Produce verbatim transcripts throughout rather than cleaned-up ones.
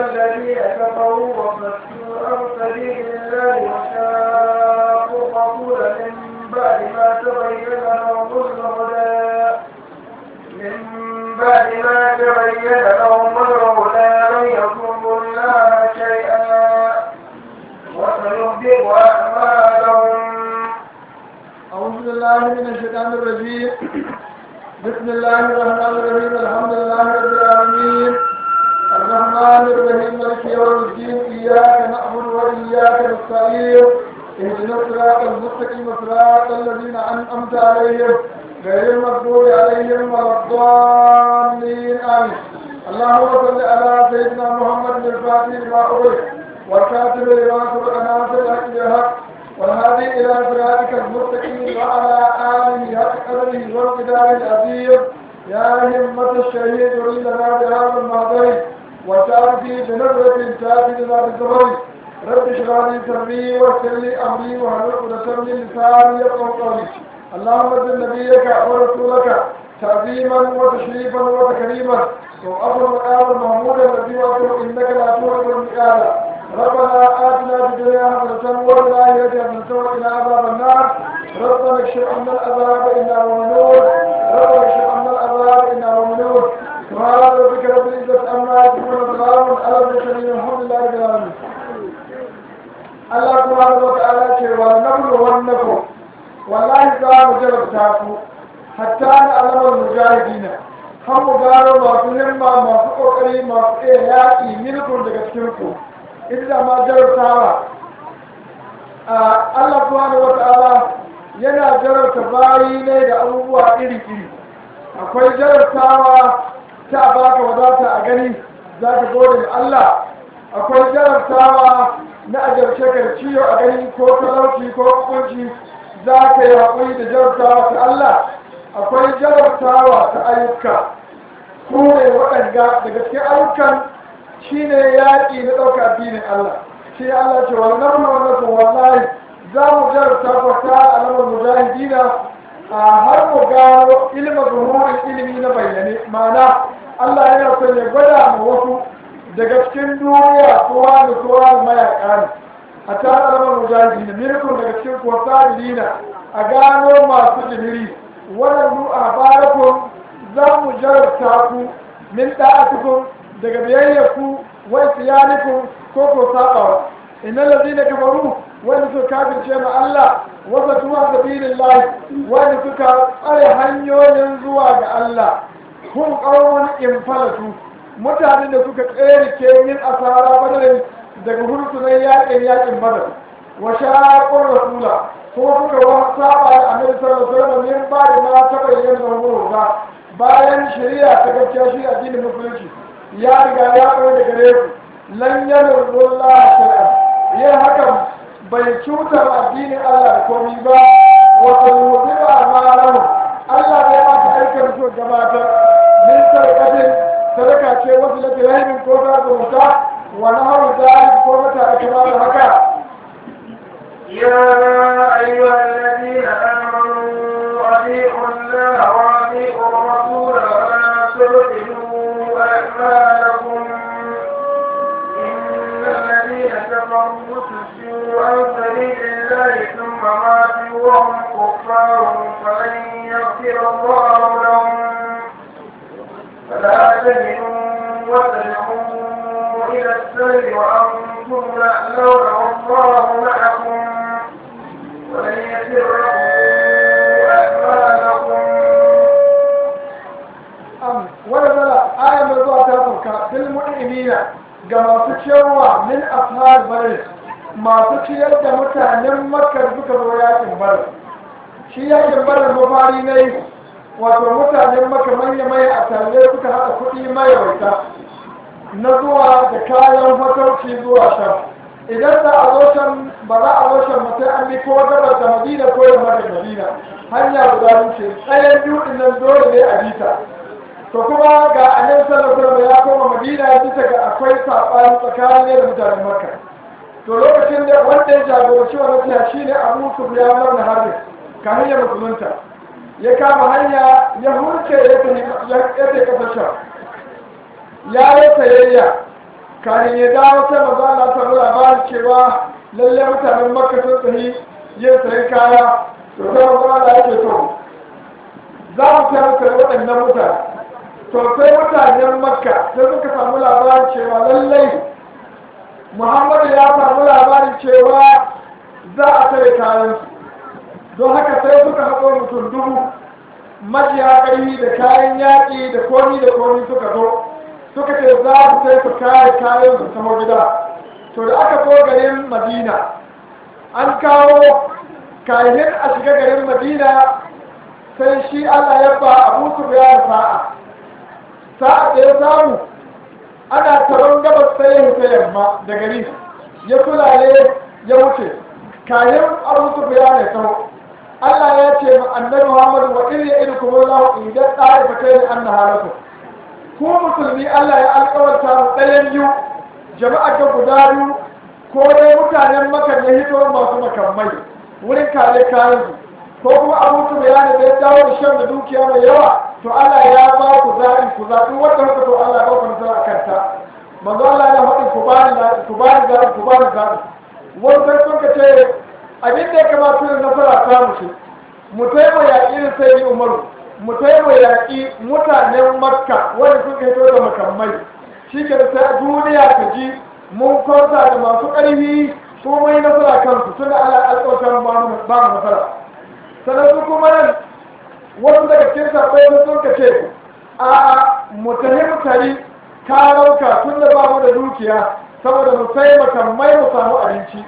الذين كفروا وصدوا عن سبيل الله وشاقوا الرسول من بعد ما تبين لهم الهدى من بعد ما تبين لهم الهدى لن يضروا الله شيئا وسيحبط أعمالهم. أعوذ بالله من الشيطان الرجيم. بسم الله الرحمن الرحيم. الحمد لله رب العالمين الرحمن الرحيم مالك يوم الدين. إياك نعبد وإياك نستعين. اهدنا الصراط المستقيم صراط الذين أنعمت عليهم غير المغضوب عليهم ولا الضالين آمين. اللهم صل على سيدنا محمد الفاتح لما أغلق والكاتب لما سبق ناصر الحق بالحق والهادي إلى صراطك المستقيم وعلى آله حق قدره والمقدار العظيم. يا همة الشهيد أريد لنا بهذا المهدي وتأتي بنظرة تأتي لنا بالزبر. رب اشرح لي صدري ويسر لي أمري واحلل عقدة من لساني يفقهوا قولي. اللهم اجعل نبيك ورسولك تعظيما وتشريفا وتكريما وأفضل مقام المحمود الذي وأكبر إنك لا تولد المكان. ربنا آتنا في الدنيا حسنة وفي الآخرة حسنة وقنا عذاب النار. ربنا اكشف عنا العذاب إنا مؤمنون. ربنا اكشف عنا العذاب إنا مؤمنون. سبحان ربك رب العزة عما يصفون وسلام على المرسلين والحمد لله رب العالمين. الله سبحانه وتعالى يقول ولنبلونكم والله za mu jarabta ku hatta na alamar mujahidina har mu gano masu himma masu kokari masu iya yaƙi milkun daga cikin ku inda ma jarabtawa Allah subhanahu wata'ala yana jarabta bayi ne da abubuwa iri-iri. Akwai jarabtawa ta baka wadata a gani za ka gode da Allah. Akwai jarabtawa na ajarce ka ciwo a gani ko talauci ko kunci za ka yi haƙuri da jarabtawa ta Allah. Akwai jarabtawa ta ayyuka su ne waɗanda daga cikin ayyukan shi ne yaƙi na ɗauka addinin Allah. Shi Allah ce wani namun wannan wallahi za mu jarabta ku ta alamar mujahidina a har mu gano ilimin zuhurin ilimi na bayyane. Ma'ana Allah yana son ya gwada mu wasu daga cikin duniya kowa da kowa da mayaƙa ne. A ta alamar mujahidina mirkun daga cikin kuwa sa'ilina a gano masu jimiri waɗannu a barakun za mu jarabta ku min ɗa'atukun daga biyayyarku wai siyanikun ko ko saɓawa. Inna lazina kafaru wanda suka kafirce ma Allah wasa tuwa sabilillahi wanda suka tsare hanyoyin zuwa ga Allah. Kun qawmun infalatu mutanen da suka tsere min asara badarin daga hursunan yaƙin yaƙin badar wa shaqur rasula ko suka wa saba da annabi sallallahu alaihi wasallam min ba da ma ta bayyana ruwa bayan shari'a ta gaskiya shi addinin musulunci ya riga ya koyar da gare ku lan yanurullah shay'an yin hakan bai cuta addinin Allah da komai ba wa sayuhibbu a'malahum Allah zai ba ta aikar su gabatar min sarƙatin sadaka ce wasu lafi rahimin ko ta zumunta wa nahar zalik ko mata a kama da haka. يا أيها الذين آمنوا أطيعوا الله وأطيعوا الرسول ولا تبطلوا أعمالكم إن الذين كفروا وصدوا عن سبيل الله ثم ماتوا وهم كفار فلن يغفر الله لهم فلا تهنوا وتدعوا إلى السر وأنتم تعلمون والله معكم ولن يسركم أعمالكم. ونزل آية من ذو تفكر في المؤمنين كما تشوى من أصحاب بدر ما تشير متعنم مكة ذكر وياك بدر شيئا بدر مفاريني wato mutanen maka manya-manya a tare suka haɗa kuɗi mayawaita na zuwa da kayan fatauci zuwa shan. Idan za a zo shan ba za a zo shan mutai an bi ko gabar da madina ko yamma da madina hanya guda wuce tsayen biyu nan dole ne a bita. To kuma ga annabi sallallahu alaihi wasallam ya koma madina bisa ga akwai saɓani tsakanin da mutanen makka. To lokacin da wanda ya jagoranci wannan tiya shine Abu Sufyan ibn Harb ka hanyar musulunta. Ya kama hanya ya hurce ya tafi kasar sham ya yi sayayya kayan ya dawo sai manzo Allah ta samu labarin cewa lalle mutanen makka sun tsayi yin sayan kaya to sai manzo Allah ya ce to za mu kai musu waɗannan mutane to sai mutanen makka sai suka samu labarin cewa lallai muhammadu ya samu labarin cewa za a tare kayansu don haka sai suka haɗo mutum dubu majiya ƙarfi da kayan yaƙi da komi da komi suka zo suka ce za su sai su kare kayan su sama gida to da aka zo garin madina an kawo kayan a shiga garin madina sai shi allah ya ba abu su biya sa'a sa'a da ya samu ana taron gabas sai ya hita yamma da gari ya kulale ya wuce kayan abu su biya ne sau Allah ya ce ma annabi Muhammad wa in ya idu kuma lahu idan tsari fa kai an nahalatu ku musulmi Allah ya alƙawarta mu ɗayan biyu jama'a ta guda biyu ko dai mutanen Makka ne hito masu makamai wurin kare kayan su ko kuma abu su bayani da ya dawo da shan da dukiya mai yawa to Allah ya ba ku zaɓi ku zaɓi wanda haka to Allah ya ba ku nasara a kanta manzo Allah ya faɗi ku bani ku bani zaɓi ku bani zaɓi wani sai sun ka ce abin da ya kamata yin nasara ta mu ce mu taimo yaƙi da sai yi umaru mu taimo yaƙi mutanen makka wanda suka hito da makamai shi ke da sai duniya ta ji mun kwanta da masu ƙarfi ko mai nasara kansu tun da ala alƙawatar ba mu nasara sannan su kuma nan wasu daga cikin saɓai sun ka ce a mu tahi mu tari karauka tun da ba mu da dukiya saboda mu sai makamai mu samu abinci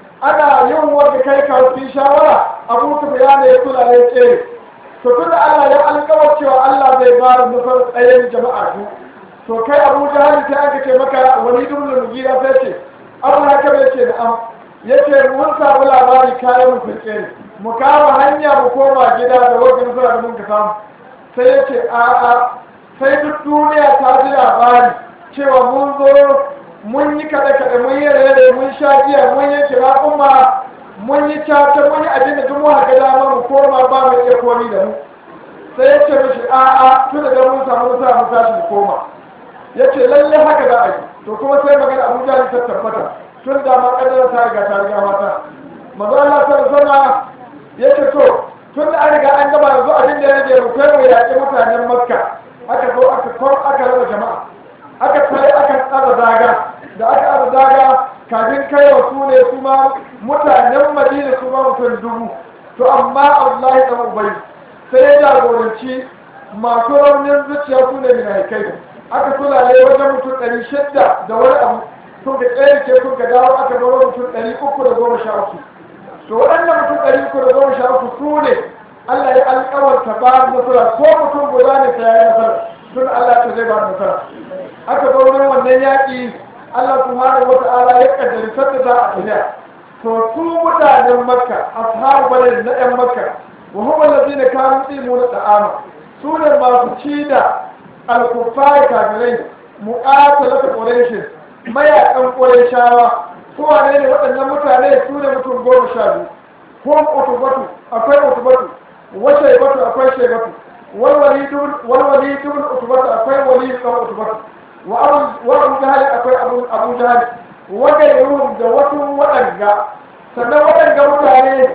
ana yin wanda kai karfi shawara abu su ya ne ya kula ya tsere to tun da Allah ya alƙawar cewa Allah zai ba da nufar tsayen jama'a su to kai abu jahali sai aka ce maka wani dubulun mugira sai ce abu haka bai ce na'am ya ce mun samu labari kayan mu sun tsere mu kama hanya mu koma gida da wajen sura da mun ka samu sai ya ce a'a sai duk duniya ta ji labari cewa mun zo mun yi kaɗe-kaɗe mun yi rere mun sha giya mun yi kira kuma mun yi caca mun yi abin da duk mu haka dama mu koma ba mu iya komi da mu sai ya ce mishi a'a tun da mun samu nasa mu tashi mu koma ya ce lalle haka za a yi to kuma sai magana abuja ne ta tabbata tun da ma ƙaddara ta riga ta riga mata maza Allah ta sana ya ce to tun da an riga an gaba yanzu abin da ya rage mu kai mu yaƙi mutanen makka aka zo aka kor aka raba jama'a aka tsaye aka tsara zaga da aka tsara zaga kafin kai wa su ne su ma mutanen madina su ma mutum dubu to amma Allah ya ubai sai ya jagoranci masu raunin zuciya su ne mai kai aka sulale wajen mutum ɗari shidda da wani abu sun ga tsaye ke sun ga dawo aka zama mutum ɗari uku da goma sha uku to waɗannan mutum ɗari uku da goma sha uku su ne Allah ya alƙawarta ba nasara ko mutum guda ne ta yayi nasara tun Allah ta zai ba nasara aka zo wurin wannan yaƙi Allah subhanahu wata'ala ya kaddari sadda za a tafiya to su mutanen makka ashabu badar na ɗan makka wa hum allazina kanu yimuna ta'ama su ne masu ci da al-kuffar kafirai muqatalatu quraish mayaƙan qurayshawa su wane ne waɗannan mutane su ne mutum goma sha biyu hum utubatu akwai utubatu wa shaybatu akwai shaybatu wal walidun wal walidun utubatu akwai walid kan utubatu wa abu jahal akwai abu jahal wagairun da wasu waɗanda sannan waɗanda mutane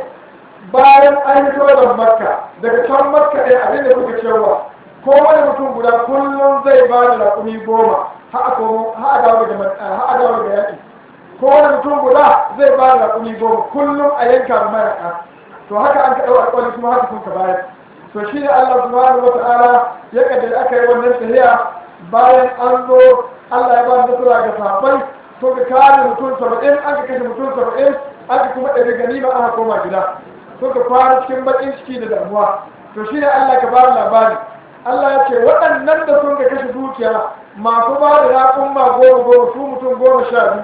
bayan an yi da makka daga can makka ɗaya abin da kuka cewa ko wani mutum guda kullum zai ba da raƙumi goma ha dawo daga yaƙi ko wani mutum guda zai ba da raƙumi goma kullum a yanka da mayaƙa to haka an ka ɗau alƙawari kuma haka kun ka bayar to shi ne Allah subhanahu wa ta'ala ya kaddara aka yi wannan tahiya bayan an zo Allah ya ba da nasara ga sahabbai to ka kare mutum saba'in an ka kashe mutum saba'in aka kuma ɗari ganima aka koma gida to ka fara cikin baƙin ciki da damuwa to shi ne Allah ka ba da labari Allah ya ce waɗannan da sun ka kashe dukiya masu ba da raƙun ma goma goma su mutum goma sha biyu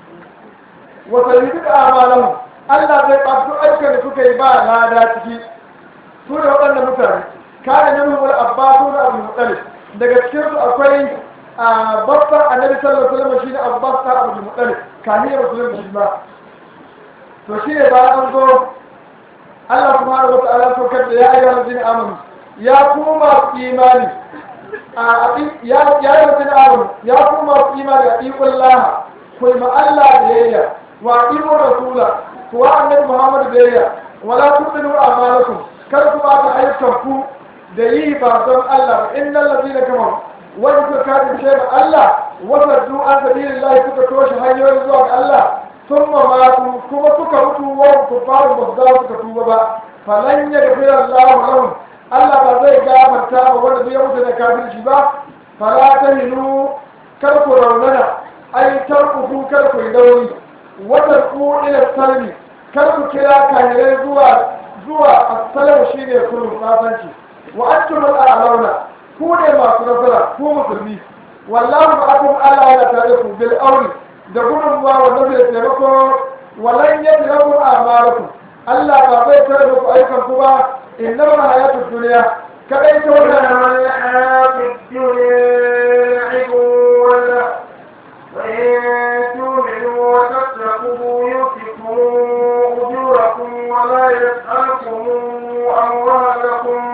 wata yi duka amalan Allah zai ɓafi aikin da suka yi ba lada ciki su ne waɗannan mutane kare nan wani abbasu da abu mutsalif daga cikinsu akwai a babban annabi sallallahu alaihi wasallam shine abbas ta abu mutsalif kaniyar musulun shi ba to shi ne bayan an zo Allah subhanahu wa ta'ala so kadda ya ayyuhal ladina amanu ya kuma masu imani a ya ya ladina amanu ya kuma masu ku imani da iqullah ku ma Allah biyayya wa iqur rasula ku wa annabi Muhammad biyayya wala tudilu a'malakum kar ku ba ta ayyukan ku da yi ba don Allah ba innal ladina kafaru wanda suka kafirce da Allah wasaddu an sabilillahi suka toshe hanyoyin zuwa ga Allah thumma matu kuma suka mutu wa kufaru ba za su tuba ba falan yaghfira Allahu lahum Allah ba zai gafarta ba wanda bai mutu da kafirci ba fala tahinu kar ku raunana ai tarku kar ku dauri wata ku ila salmi kar ku kira kahirai zuwa zuwa as-salam shine kullu fasanci wa antum al-a'launa ku ne masu nasara ku musulmi wallahu ma'akum Allah ya tare ku bil auni da gudun wa wanda zai taimako walan yadlamu a'malakum Allah ba zai tare ku ayyukan ku ba innama hayatud dunya kadai ta wannan hayatud dunya wala wa tu'minu wa tattaqu yu'tikum ujurakum wa la yas'alukum amwalakum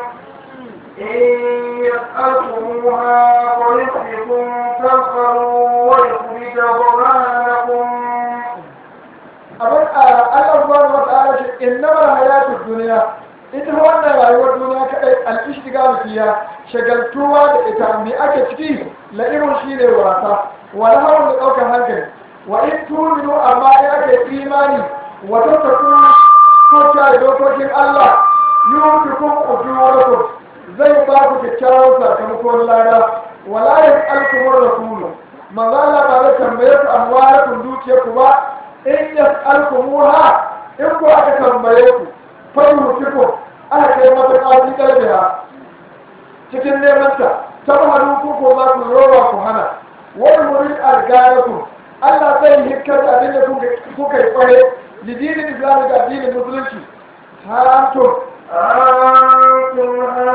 يسألكموها ويخفكم تبخلوا ويخرج ضغانكم أبن الله سبحانه وتعالى إنما الحياة الدنيا ita wannan rayuwar duniya kadai al-ishtigal fiya shagaltuwa da ita me ake ciki la'irun shine wasa wala hawan da daukar hankali wa in tuminu amma in ake imani wa tattaku ko ta dokokin Allah yutukum ujurakum zai ba ku kyakkyawan sakamakon lada wala yin alkumar rasulu manzo Allah ba zai tambaye ku amwalakum dukiyar ku ba in yas'alkumuha in ku aka tambaye ku fayu kiko aka kai mata kafi kalbiha cikin neman ta tabhadu ku ko ba ku rowa ku hana wal murid arganakum Allah zai hikkar abin da kuka yi kware lidinin islam ga addinin musulunci haramtum أنتم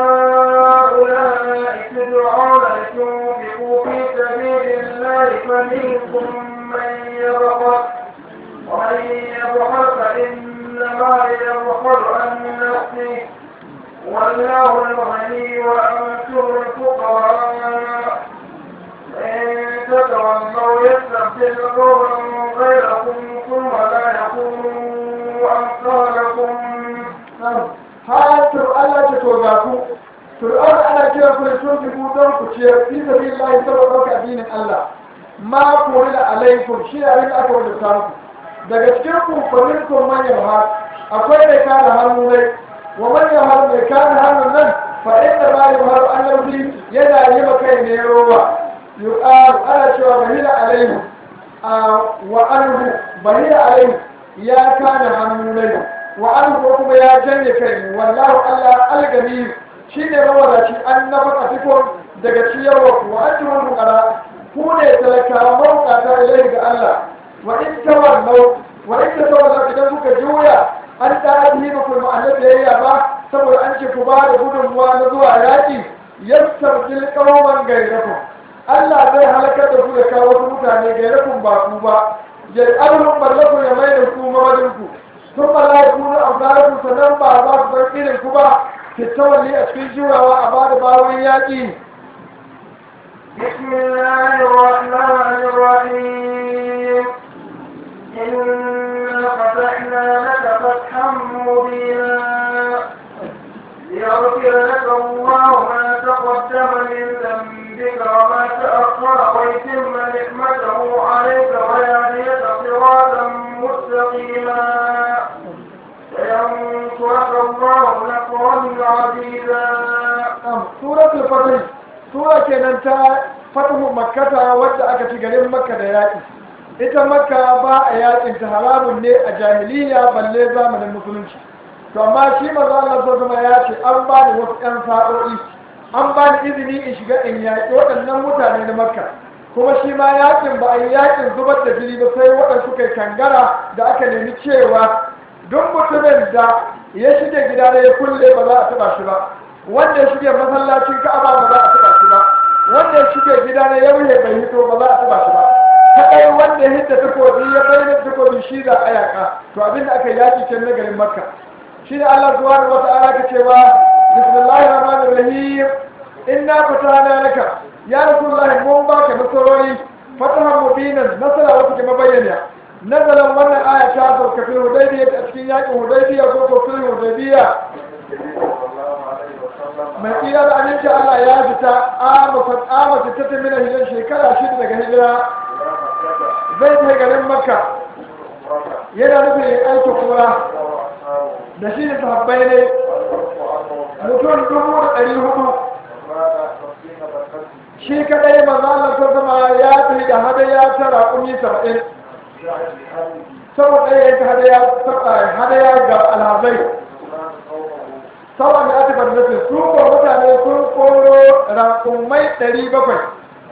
هؤلاء تدعون لتنفقوا في سبيل الله فمنكم من يبخل ومن يبخل فإنما يبخل عن نفسه والله الغني وأنتم الفقراء إن تتولوا يستبدل قوما غيركم ثم لا يكونوا أمثالكم. halattar Allah ta toga ku fir'aun ana kira ku da soki ku don ku ciyar fi sabilillahi saboda ɗauka addinin Allah ma kuri da alaikum shi abin da aka wajabta muku daga cikin ku famin kun manyan har akwai mai kare hannu ne wa manyan har mai kare hannun nan fa inda ma yi har an yanzu yana yi ma kai ne roba yuqal ana cewa bahila alaihi wa anhu bahila alaihi ya kare hannu ne wa an kuma ya janye kai wallahu Allah algani shine mawadaci an nafaka fikon daga ciyarwa ku wa antumul fuqara ku ne talakawa mawukata ilai ga Allah wa in tawallau wa in tawallau idan kuka juya an ta'adihi ba ku ma'anar biyayya ba saboda an ce ku ba da gudunmuwa na zuwa yaƙi yastabdil qauman gairakum Allah zai halakar da ku da kawo wasu mutane gairakum ba ku ba yal'alhum ballakum ya mai da ku mamadin ku ثم لا يكون أمثالكم سنن بعض برقين الكبرى في التولي أسفل جوة وأباد باوياتي. بسم الله الرحمن الرحيم إنا فتحنا لك فتحا مبينا ليغفر لك الله ما تقدم من ذنبك وما تأخر ويتم نعمته عليك ويهديك صراطا مستقيما وينصرك الله نصرا عزيزا. سورة الفتح سورة كانت فتح مكة ودع كتجرين مكة دياتي ita makka ba a yakin ta haramun ne a jahiliya balle zamanin musulunci to amma shi maza Allah so kuma ya ce an ba ni wasu ƴan sa'o'i an ba ni izini in shiga in yaƙi waɗannan mutane na makka kuma shi ma yakin ba a yi yakin zubar da jini ba sai waɗanda suka yi kangara da aka nemi cewa duk mutumin da ya shige gida ne ya kulle ba za a taɓa shi ba wanda ya shige masallacin ka'aba ba za a taɓa shi ba wanda ya shige gida ne ya wuce bai hito ba za a taɓa shi ba kaɗai wanda ya hidda takobi ya bayyana takobi shi za a yaƙa to abin da aka yaki can na garin makka shi da Allah subhanahu wa ta'ala ka cewa bismillahir rahmanir rahim inna fatana laka ya rasulullahi mun baka nasarori fatahan mubinan nasara wata ke mabayyana nazalan wannan aya ta sauka fil hudaybiya a cikin yakin hudaybiya ko ko fil hudaybiya mai kira da aminci Allah ya fita ama fita ta mina hijira shekara shida daga hijira zai kai garin makka yana nufin aikin kura da shi da sahabbai ne mutum dubu da ɗari hudu shi kadai mazalar ta zama ya tafi da hadaya ta raƙumi saba'in saboda ya yi hadaya ga alhazai saboda ya tafi da su ko mutane sun koro raƙumai ɗari bakwai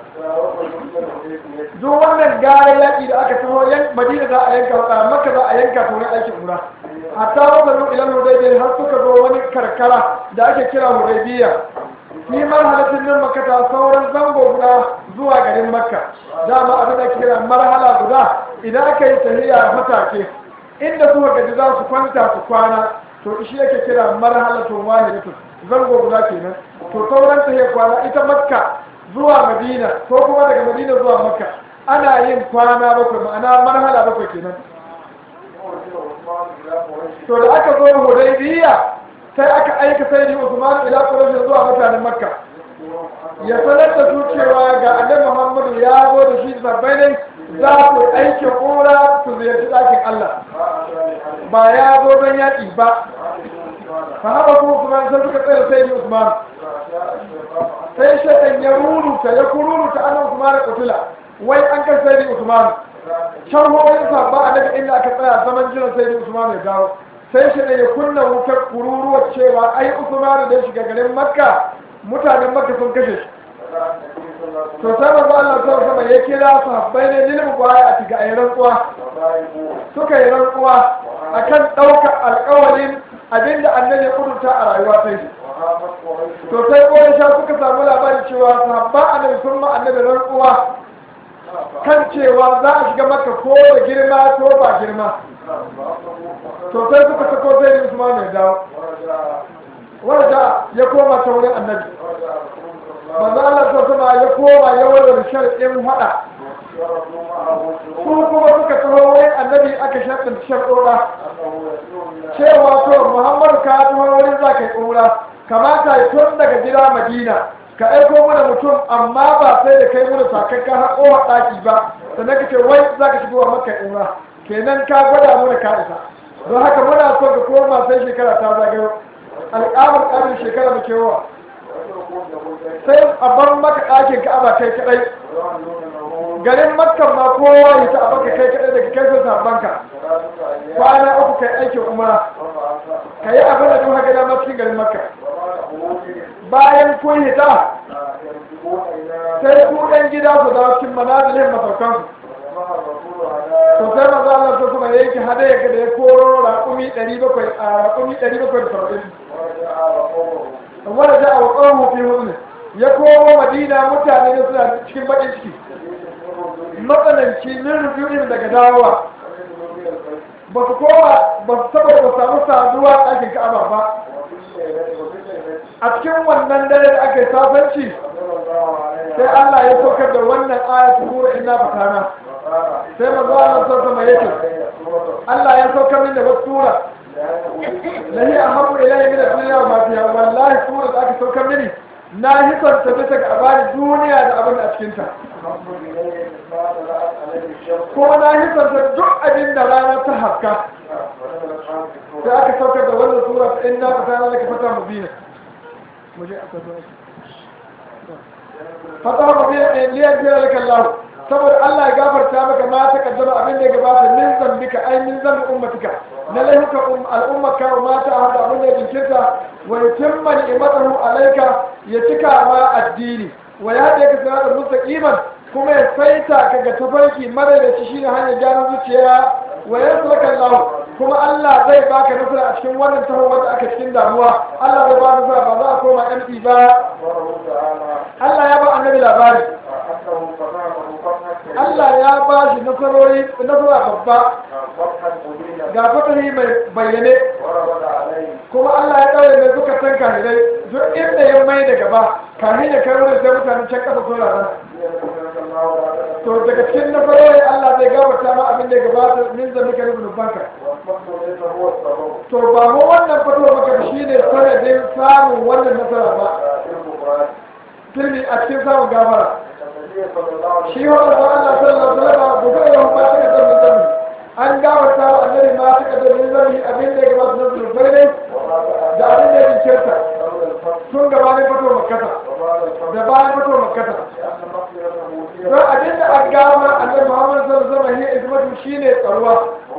duk wannan gare yaƙi da aka taho yan madina za a yanka maka za a yanka ta wani aikin umra hatta wasu ilan hudaybiya har suka zo wani karkara da ake kira hudaybiya fi marhalatin nan makata sauran zango guda zuwa garin makka dama abin da ake kira marhala guda idan aka yi tahiya matake inda suka gaji za su kwanta su kwana to shi yake kira marhalatun wahidatun zango guda kenan to sauran tahiya kwana ita makka zuwa madina ko kuma daga madina zuwa makka ana yin kwana bakwai ma'ana marhala bakwai kenan to da aka zo hudaybiya sai aka aika sayyidi usman ila quraish zuwa mutanen makka ya sanar da su cewa ga annabi muhammadu ya zo da shi sabbai ne za ku aiki kura su ziyarci ɗakin allah ba ya zo don yaƙi ba fa haɓa kuma usman sai suka tsaye sayyidi usman sai shaɗan ya ruruta ya kururuta annabi usman da kutula wai an kai sayyidi usman can horin sabba a daga inda aka tsaya zaman jiran sayyidi usman ya dawo sai shi ne ya kunna wutar kururuwar cewa ai usman da ya shiga garin makka mutanen makka sun kashe shi to sai manzo Allah sai sama ya kira sahabbai ne lil mubaya a tiga ayi rantsuwa suka yi rantsuwa akan daukar alƙawarin abinda annabi ya kudurta a rayuwa sai to sai Quraysh suka samu labarin cewa sahabba annabi sun ma annabi rantsuwa kan cewa za a shiga makka ko da girma ko ba girma to sai suka sako sai da Usman ya dawo wanda ya koma ta wurin annabi manzo Allah ta sama ya koma ya warware sharɗin hada su kuma suka taho wurin annabi aka sharɗin sharɗoɗa cewa to Muhammadu ka taho wurin za ka yi umra kamata tun daga gida Madina ka aiko mana mutum amma ba sai da kai mana sakakka har kowa ɗaki ba sannan ka ce wai za ka shigo a makka umra kenan ka gwada mana ka isa don haka muna so ka koma sai shekara ta zagayo alƙamar ƙarin shekara da kewa sai a bar maka ɗakin ka'aba kai kaɗai garin makkan ma kowa ya ta a baka kai kaɗai daga kai sai sabbanka kwana uku kai aikin umara ka yi abin da duk haka dama cikin garin makka bayan kun hita sai ku ɗan gida su dawo cikin manazilin masaukansu to sai maza Allah ta kuma yake hada ya ga da ya koro raƙumi ɗari bakwai a raƙumi ɗari bakwai da saba'in wanda ja a waƙon fi hudu ya koro madina mutane da suna cikin baƙin ciki matsananci min rufin daga dawowa ba su kowa ba su saboda ba samu saduwa ɗakin ka'aba ba a cikin wannan dare da aka yi safanci sai Allah ya saukar da wannan ayatu kura inna fatana sai manzo Allah sauka mai yake Allah ya saukar min da wasu sura la hiya ahabbu ilayya min ad-dunya wa ma fiha wallahi sura da aka saukar mini na hisar ta bisa ga abani duniya da abin da a cikin ta ko na hisar ta duk abin da rana ta haska sai aka saukar da wannan sura ta inna fatana laka fata mubina muje aka zo fata mubina liyan jira laka Allah saboda Allah ya gafarta maka ma ta kaddama abin da ya gabata min zambika ai min zambi ummatika na laifuka al'ummaka wa mata a hada abin da ya jinkirta wa yutimma ni'matahu alayka ya cika ma addini wa ya haɗe ka sirata mustaqiman kuma ya saita ka ga tafarki madadaci shine hanyar gyaran zuciya wa yansuraka Allah kuma Allah zai baka nasara a cikin wannan taho wanda aka cikin damuwa Allah zai ba nasara ba za a koma empty ba Allah ya ba annabi labari Allah ya ba shi nasarori nasara babba ga fatari mai bayyane kuma Allah ya ɗaure mai suka san kahirai duk inda ya mai da gaba kahin ya kai wurin sai mutanen can ƙasa sun rana to daga cikin nasarori Allah zai gafarta ma abin da ya gabata min zambi ka rubun banka to ba mu wannan fito maka shi ne sanadin samun wannan nasara ba turmi a cikin samun gafara shi wannan ba Allah sallallahu alaihi wasallam gobe ya hukuma ta da zambi an gafarta wa annabi ma ta da zambi abin da ya gabata na zulfai ne da abin da ya jinkirta tun gabanin fito makata da bayan fito makata don abin da an gama annabi Muhammad sallallahu alaihi wasallam ismatu shine tsaruwa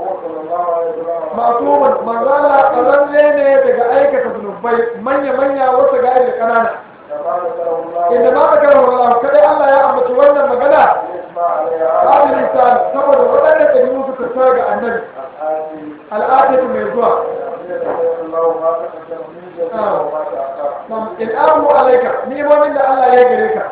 masuman manzala tsaranne ne daga aikata zunubai manya manya wasu ga da kanana inda ma bakar Allah kadai Allah ya ambaci wannan magana hadin lisan saboda wadanda ke yi musu tsara ga annabi al'adatu mai zuwa il'amu alaika ni'imomin da Allah ya gare ka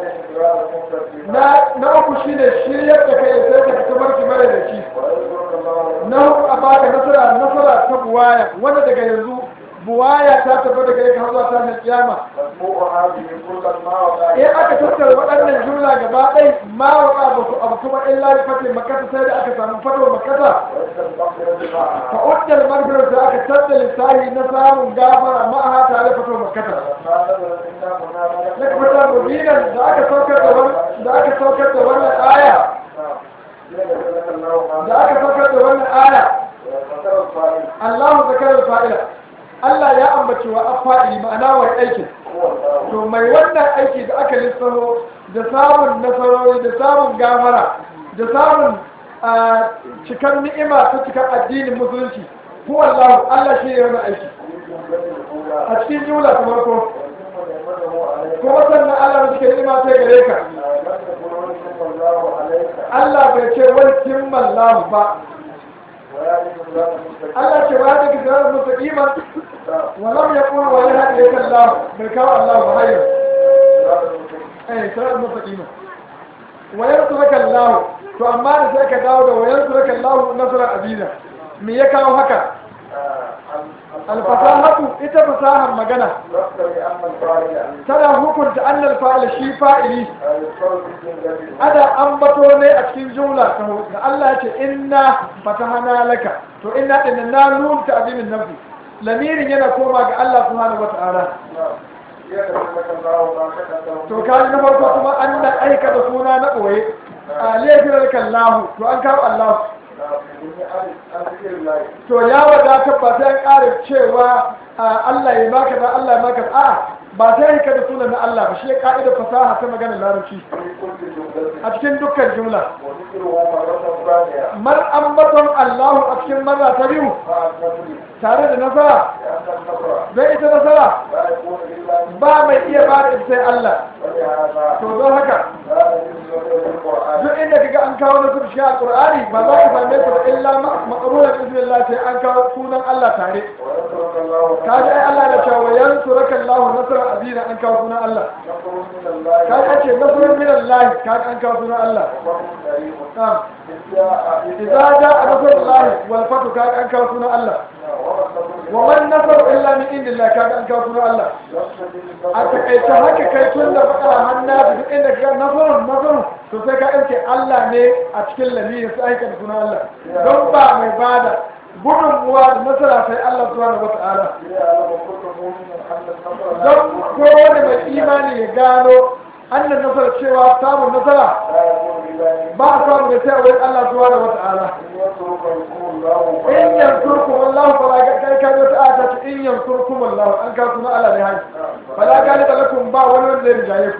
na uku shi ne shiryar da kai sai ka fita barki mara da shi na uku a baka nasara nasara ta buwaya wanda daga yanzu buwaya ta tafi daga yake har zuwa ta na kiyama in aka tattara waɗannan jumla gaba ɗai ma waka ba su abu kuma illa da fatin makata sai da aka samu fatwa makata fa uddal magfirar da aka tattala lissahi na samun gafara ma'aha tare fatwa makata na kuma mubinan da aka saukar da da aka saukar da wannan aya da aka saukar da wannan aya Allahu zakar fa'ila Allah ya ambaci wa afa'ili ma'ana wa aikin to mai wannan aiki da aka lissafo da samun nasarori da samun gafara da samun cikar ni'ima ta cikar addinin musulunci ko Allah Allah shi ne wannan aiki a cikin jumla ta farko kuma sannan Allah da cikin ni'ima ta gare ka Allah bai ce wani timmallahu ba Allah ce wa daga zarar mustaqiman wa lam yaqul wa la hadi illa Allah bai kawo Allah ba hayya eh zarar mustaqiman wa yansuraka Allah to amma da sai ka dawo da wa yansuraka Allah nasra abida me ya kawo haka alfasahatu ita fasahan magana tana hukunta annal fa'il shi fa'ili ada ambato ne a cikin jumla ta da Allah ya ce inna fatahana laka to inna din na nun ta azimin nafsi lamirin yana koma ga Allah subhanahu wata'ala to kai na farko kuma an da aika da suna na boye alaihi kallahu to an kawo Allah to ya wadatar ba sai an ƙara cewa Allah ya baka da Allah ya baka a ba sai ka da sunan Allah ba shi ka'idar fasaha ta magana larabci a cikin dukkan jumla mar ambaton Allah a cikin marra ta biyu tare da nasara zai ita nasara ba mai iya ba da sai Allah to don haka duk inda kaga an kawo nasu shi a Qur'ani ba za ka same su illa maqrunan bismillah sai an kawo sunan Allah tare kaji ai Allah da cewa yansuraka Allah nasra azina an kawo sunan Allah kaji ce nasrun min Allah kaji an kawo sunan Allah idza jaa nasrullah wal fatu kaji an kawo sunan Allah wa man nasru illa min indillah kaji an kawo sunan Allah a takaice haka kai tun da bakara hanna duk inda kaga nasrun nasrun to sai ka ɗauke Allah ne a cikin lamirin su aika da sunan Allah don ba mai bada gudunmuwa da nasara sai Allah subhanahu wata'ala don kowane mai imani ya gano annan nasara cewa samun nasara ba a samu da sai a wurin Allah subhanahu wata'ala in yansurkum Allah fala kai ka ga ta'ata ta in yansurkum Allah an ka sunan Allah ne hai fala galiba lakum ba wani wanda zai rijaye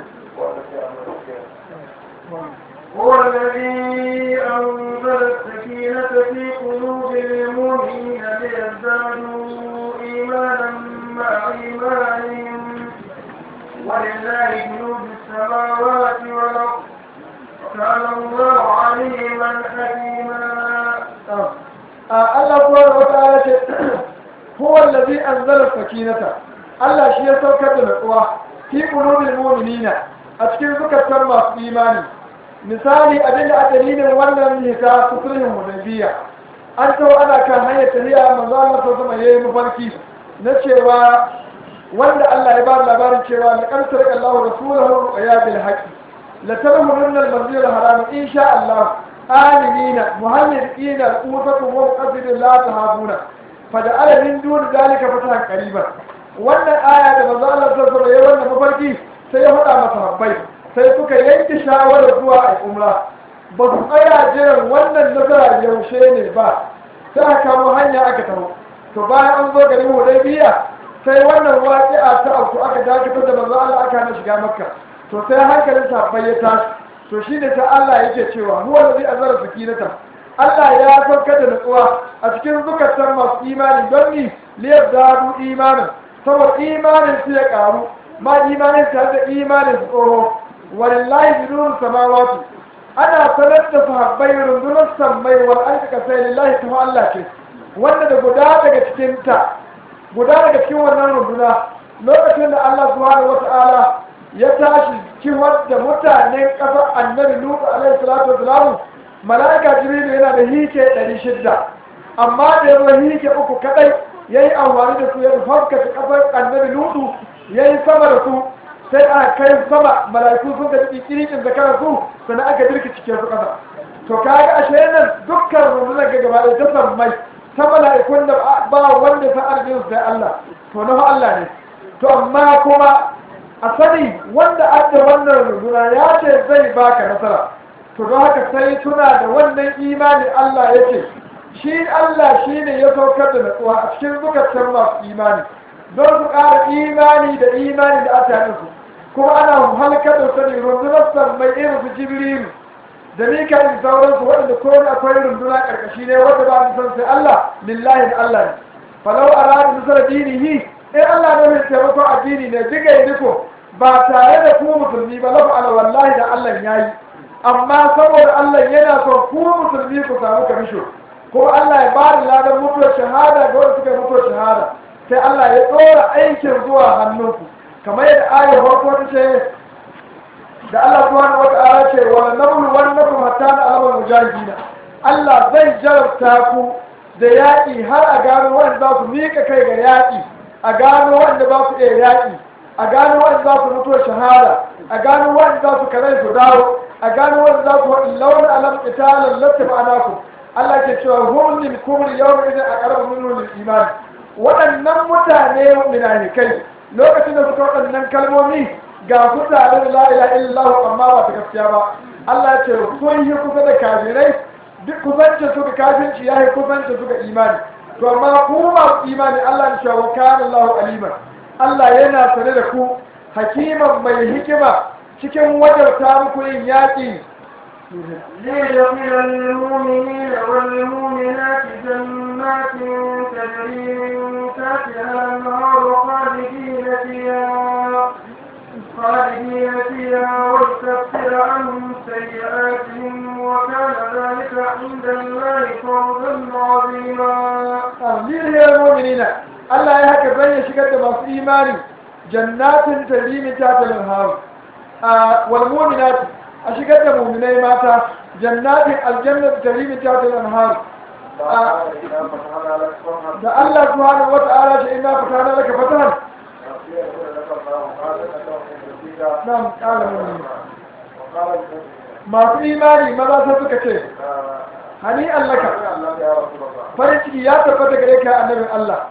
ku هو الذي أنزل السكينة في قلوب المؤمنين ليزدادوا إيمانا مع إيمانهم ولله جنود السماوات والأرض وكان الله عليما حكيما. الله سبحانه وتعالى هو الذي أنزل السكينة الله شيء سوكت الأقوى في قلوب المؤمنين أشكي زكاة ما في إيماني misali abinda a dalilin wannan hita sulhun hudaybiya an tawo ana kan hanyar tafiya manzo Allah sallallahu alaihi yayi mafarki na cewa wanda Allah ya ba labarin cewa la qad sarqa Allahu rasulahu ya bil haqq la tadkhulun al-masjid al-haram insha Allah aminina muhalliqina al-qutakum wa muqaddirin la tahafuna faja'ala min dun dalika fatahan qariban wannan aya da manzo Allah sallallahu alaihi wasallam wannan mafarki sai ya faɗa masa habbai sai suka yanke shawarar zuwa a umra ba su tsaya jiran wannan nasara yaushe ne ba sai aka kamo hanya aka taho to bayan an zo garin Hudaybiya sai wannan waƙi'a ta auku aka dakatar da manzo Allah aka hana shiga Makka to sai hankalin sahabbai ya tashi to shine sai Allah yake cewa huwa allazi azara sakinata Allah ya saukar da nutsuwa a cikin zukatan masu imani don ni liyar dadu imanin saboda imanin su ya karu ma imanin ta da imanin su tsoro walillahi bidun samawati ana sanar da sahabbai rundunar sammai wal alka sai lillahi ta Allah ce wanda da guda daga cikin ta guda daga cikin wannan runduna lokacin da Allah subhanahu wata'ala ya tashi kiwar da mutanen ƙasar annabi Nuhu alaihi salatu wasalam mala'ika jibrilu yana da hike ɗari shida amma da yazo hike uku kadai yayi amfani da su ya fuskata ƙasar annabi Nuhu yayi sama da su sai aka kai sama mala'iku sun ga kirikin zakarar su sannan aka dirki cikin su ƙasa to kaga ashe nan dukkan rundunar ga gaba da ta sammai ta mala'ikun da ba wanda ta arjin sai Allah to na Allah ne to amma kuma a sani wanda adda wannan runduna ya ce zai baka nasara to don haka sai tuna da wannan imani Allah yake shi Allah shi ne ya saukar da natsuwa a cikin zukatan masu imani don su ƙara imani da imani da aka yi su kuma ana halkar da sani rundunar sammai irin su jibrilu da mika'il sauransu waɗanda kowane akwai runduna ƙarƙashi ne wanda ba a san sai Allah lillahi da Allah ne falau a ranar nasarar dinihi in Allah ne mai taimakon addini ne diga yi diko ba tare da ku musulmi ba lafa ala wallahi da Allah ya yi amma saboda Allah yana son ku musulmi ku samu kamisho kuma Allah ya ba da ladan mutuwar shahada ga wanda suka yi mutuwar shahada sai Allah ya ɗora aikin zuwa hannunku kamar yadda ayar farko ta ce da Allah subhanahu wata'ala ce wa nablu wannakum hatta na'lamu mujahidina Allah zai jarabta ku da yaƙi har a gano wanda za su miƙa kai ga yaƙi a gano wanda ba su iya yaƙi a gano wanda za su mutuwa shahada a gano wanda za su karai su dawo a gano wanda za su waɗin launin alam italan lattafa anaku Allah ke cewa hum lil kubri yawma idan aqrabu minhu lil iman waɗannan mutane munafikai lokacin da suka waɗannan kalmomi ga su tare da la ilaha illallah amma ba ta gaskiya ba Allah ya ce kun yi kusa da kafirai duk kusance su ga kafirci ya yi kusance su ga imani to amma ku masu imani Allah ya ce wa kana Allahu aliman Allah yana sane da ku hakiman mai hikima cikin wajarta muku yin yaƙi ليغفر للمؤمنين والمؤمنات جنات تجري من تحتها الأنهار خالدين فيها خالدين فيها ويكفر عنهم سيئاتهم وكان ذلك عند الله فوزا عظيما. ليغفر للمؤمنين Allah ya haka zai ya shigar da masu imani jannatin tajri min tahtiha al-anhar wal mu'minat a shigar da mu'minai mata jannatin aljannat tajri min tahtiha al-anhar da Allah subhanahu wata'ala shi inna fatana laka fatahan nam qala masu imani maza sai suka ce hani allaka farin ciki ya tabbata gare ka annabin Allah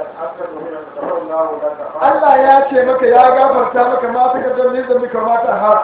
Allah ya ce maka ya gafarta maka ma suka dan nizam maka mata har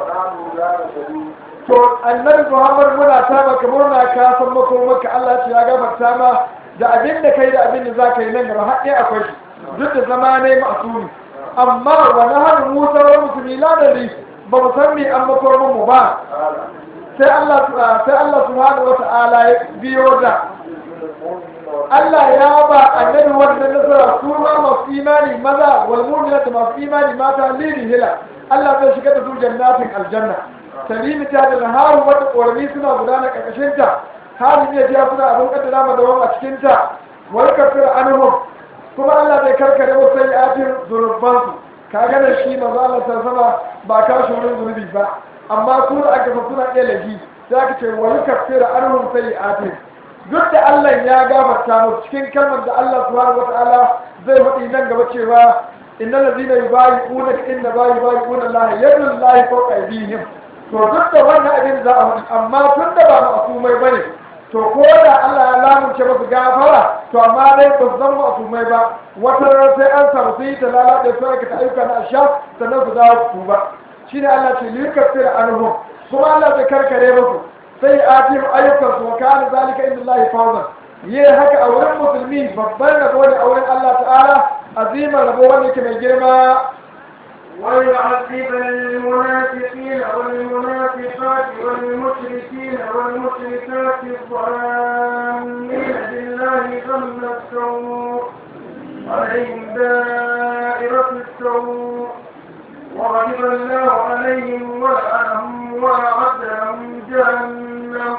to annabi Muhammad muna ta maka murna ka san mako maka Allah ce ya gafarta ma da abin da kai da abin da zaka yi nan gaba har dai akwai shi duk da zama ne ma'sumi amma wa nahar Musa wa musulmi la dari ba mu san me an makormin mu ba sai Allah sai Allah subhanahu wata'ala ya biyo da Allah ya ba annabi wannan nasara su ma masu imani maza wal mu'minatu masu imani mata lili hila Allah zai shiga da su jannatin aljanna salimi ta da haru wata ƙorami suna gudana ƙarƙashin ta halin ya ja suna abin kaddara ma dawam a cikin ta wal kafir anhum kuma Allah zai karkare musu sayyi'atin zurbansu kaga da shi manzo Allah sallallahu ba ka shi wurin zunubi ba amma su da aka suna iya lahi za ka ce wani kafira arhum sayyi'atin duk da Allah ya gafarta musu cikin kalmar da Allah subhanahu wataala zai faɗi nan gaba cewa innal ladina yubayi'una inna yubayi'una Allah yadu Allah fawqa aydihim to duk da wannan abin za a wani amma tun da ba masumai bane to ko da Allah ya lamunce masu gafara to amma dai ba su zama masumai ba wata rana sai an samu sun yi ta lalace su aikata ayyuka na asha sannan su dawo su ba shine Allah ce liyukaffira anhum kuma Allah zai karkare musu sai atim ayyukan su wa kana zalika inda Allah fawzan yi haka a wurin musulmi babban rabo ne a wurin Allah ta'ala azimar rabo wanda yake mai girma ويعذب المنافقين والمنافقات والمشركين والمشركات الظالمين بالله ظن السوء عليهم دائرة السوء وغضب الله عليهم ولعنهم وأعد لهم جهنم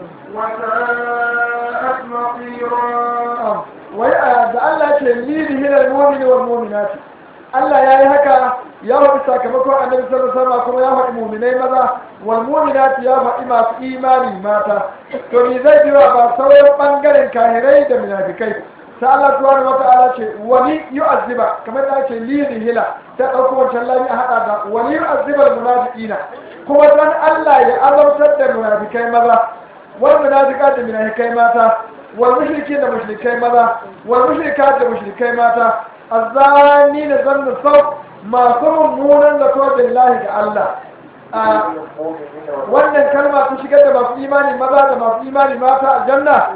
وساءت مصيرا. ويأذ الله تلميذ من المؤمن والمؤمنات Allah ya yi haka ya faɗi sakamakon annabi sallallahu alaihi wasallam kuma ya faɗi mu'minai maza wal mu'minati ya faɗi masu imani mata to ni zai biyo ba sauran bangaren kahirai da munafikai sai Allah subhanahu wata'ala ce wani yu'azziba kamar da ake lili hila ta ɗauko wancan lami a haɗa da wani yu'azziba munafiqina kuma dan Allah ya azabtar da munafikai maza wal munafiqat da munafikai mata wal mushrikin da mushrikai maza wal mushrikat da mushrikai mata الزاني نزل الصوت ما صروا مونا لطوة الله تعالى wannan kalma ta shigar da masu imani maza da masu imani mata a janna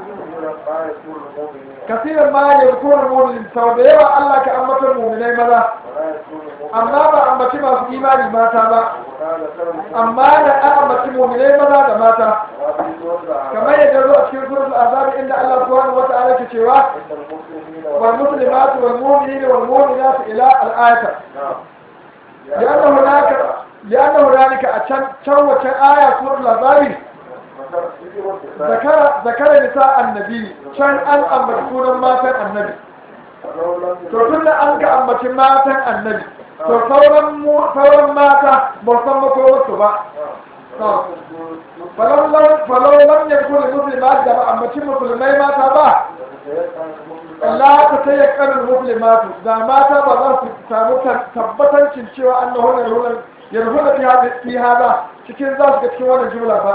kasirin ma ya rukun mu'min sau da yawa Allah ka ambatar mu'minai maza amma ba ambaci masu imani mata ba amma da an ambaci mu'minai maza da mata kamar yadda zo a cikin suratul azab inda Allah subhanahu wa ta'ala ke cewa wal muslimatu wal mu'minina wal mu'minatu ila al-ayata لأن هناك لأن هنالك أشان شوة آية سورة العذاب ذكر ذكر نساء النبي شان أن أمتكون ماتا النبي تقول أنك أمت ماتا النبي فورا فورا ماتا مصمم كوسبا فلو لم فلو لم يكن المسلمات جمع أمت مسلمي ماتا با لا تتيقن المسلمات إذا مات بذلك ثبتا cewa أنه يرهون في هذا في هذا cikin za su ga cikin wannan jumla ba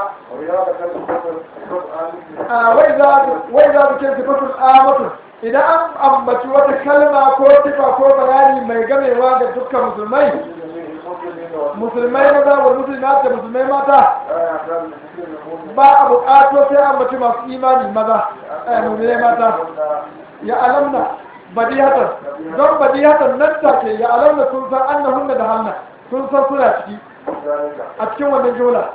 wai za su ke sifatun amatu idan an ambaci wata kalma ko sifa ko bayani mai gamewa ga dukkan musulmai musulmai maza wa musulmai da musulmai mata ba a buƙato sai ambaci masu imani maza musulmai mata ya alamna badihatan don badihatan nan take ya alamna sun san annahunna da hanna sun san suna ciki a cikin wannan jumla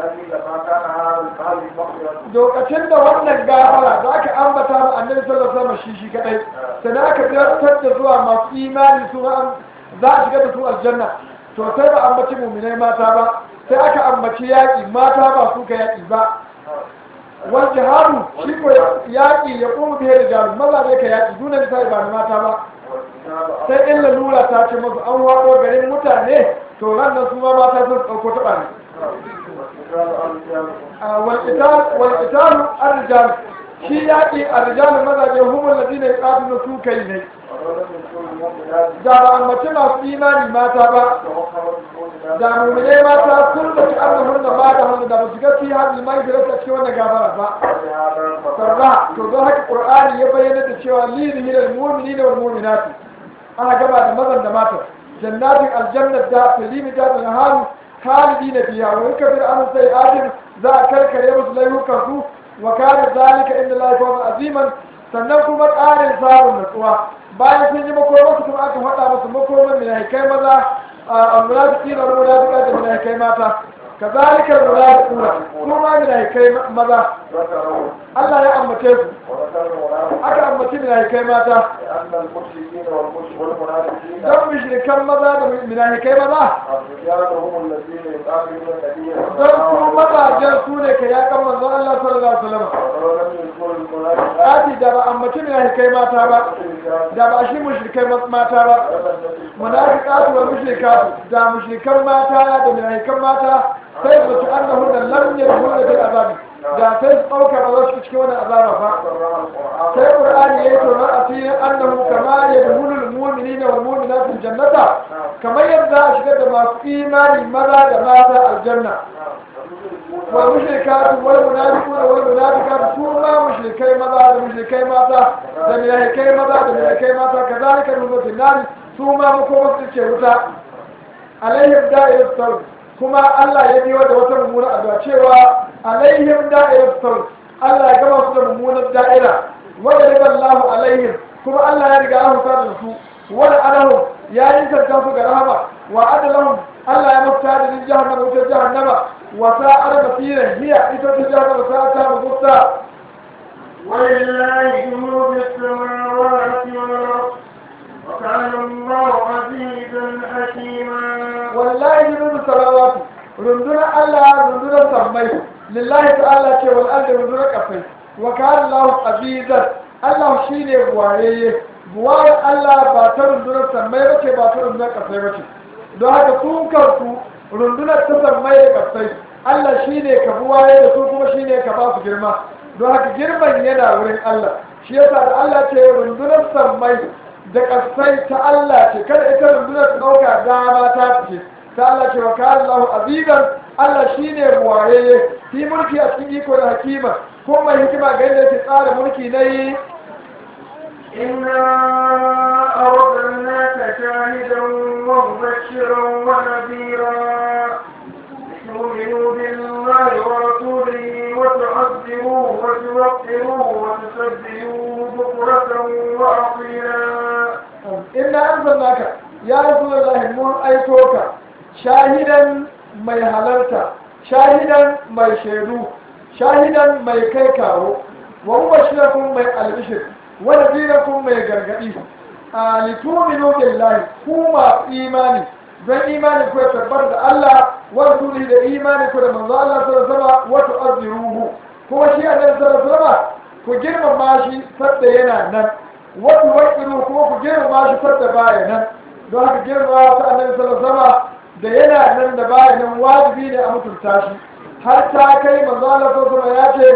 lokacin da wannan gafara za ka ambata ma annabi sallallahu alaihi wasallam shi shi kadai sannan aka zartar da zuwa masu imani su za a shiga da su aljanna to sai ba ambaci mu'minai mata ba sai aka ambaci yaƙi mata ba su ka yaƙi ba wal jihadu shi ko yaƙi ya kuma bihe da jaru maza ne ka yaƙi dunan sai ba da mata ba sai in lalura ta ce masu an waɗo garin mutane to ran nan su ma mata sun ɗauko taɓa ne walƙitalu arrijal shi yaƙi arrijal mazaje humul ladina yuqatiluna su kai ne da ba ambaci masu imani mata ba da mummune mata sun da ci annahun da mata hannu da ba su ga fi hadin mai da rasa cikin wannan gafara ba sarra to don haka qur'ani ya bayyana da cewa lili hilal mu'minina wal mu'minati ana gaba da mazan da mata jannatin aljannat da filimi da naharu khalidina fiha wa yakfir an sayi'atin za a karkare musu layukan su wa kana zalika inda la yawma aziman sannan kuma ƙarin samun natsuwa bayan sun yi makomansu kuma aka faɗa musu makoman munafikai maza a munafiki na munafika da munafikai mata kazalika munafiquna kuma munafikai maza Allah ya ambace su aka ambaci munafikai mata don mushrikan maza da munafikai maza don su mazajen su ne ka yakan manzon Allah sallallahu alaihi wasallam ati da ba ambaci munafikai mata ba da ba shi mushrikai mata ba munafiqatu wa mushrikatu da mushrikan mata da munafikan mata sai su ci annahun lam yadkhuluna fil azabi da sai su ɗauka ba za su cikin wani azaba ba sai qur'ani yayi to na asirin annahu kama yadkhulul mu'minina wal mu'minatu jannata kamar yadda a shigar da masu imani maza da mata aljanna wal mushrikatu wal munafiquna wal munafiqatu su ma mushrikai maza da mushrikai mata da munafikai maza da munafikai mata kazalika nuzatil nari su ma makoma su ce wuta alaihim da'irat sawl kuma Allah ya biyo da wata mummunar addu'a cewa alaihim da'irat sawl Allah ya gama su da mummunar da'ira wa Allahu alaihim kuma Allah ya riga an huta da su wa alahum ya yi sarka su ga rahama wa adalahum Allah ya mafta da jahannama wutar jahannama wa sa'ar masira hiya ita ta jahannama ta ta mutunta ولله جنود السماوات والأرض وكان الله عزيزا حكيما wallahi junudu samawati rundunar Allah rundunar sammai lillahi ta'ala ce wal ardi rundunar kafai wa kana Allahu azizan Allah shine buwaye buwaye Allah ba ta rundunar sammai bace ba ta rundunar kafai bace don haka su kansu rundunar ta sammai da kafai Allah shine ka buwaye da su kuma shine ka ba su girma don haka girman yana wurin Allah shi yasa da Allah ce rundunar sammai da kasai ta Allah ce kada ita rundunar ta dauka dama ta fice ta Allah ce wa kana Allahu azizan Allah shine buwaye fi mulki a cikin iko da hakima ko mai hikima ga yadda yake tsara mulki nayi إنا أرسلناك شاهدا ومبشرا ونذيرا لتؤمنوا بالله ورسوله وتعزروه وتوقروه وتسبحوه بكرة وأصيلا إنا أرسلناك يا رسول الله من أيتوك شاهدا mai halarta shahidan mai shaidu shahidan mai kai kawo wa mubashirakum mai albishir wa nadirakum mai gargadi a lituminu billahi kuma imani don imani ku tabbar da Allah wa rasuli da imani ku da manzo Allah sallallahu alaihi wasallam wa tu'azziruhu kuma shi annabi sallallahu alaihi wasallam ku girmama shi sadda yana nan wa tuwaqqiru kuma ku girmama shi sadda baya nan don haka girmama ta annabi sallallahu alaihi wasallam da yana nan da baya nan wajibi ne a mutunta shi har ta kai manzo Allah sallallahu ya ce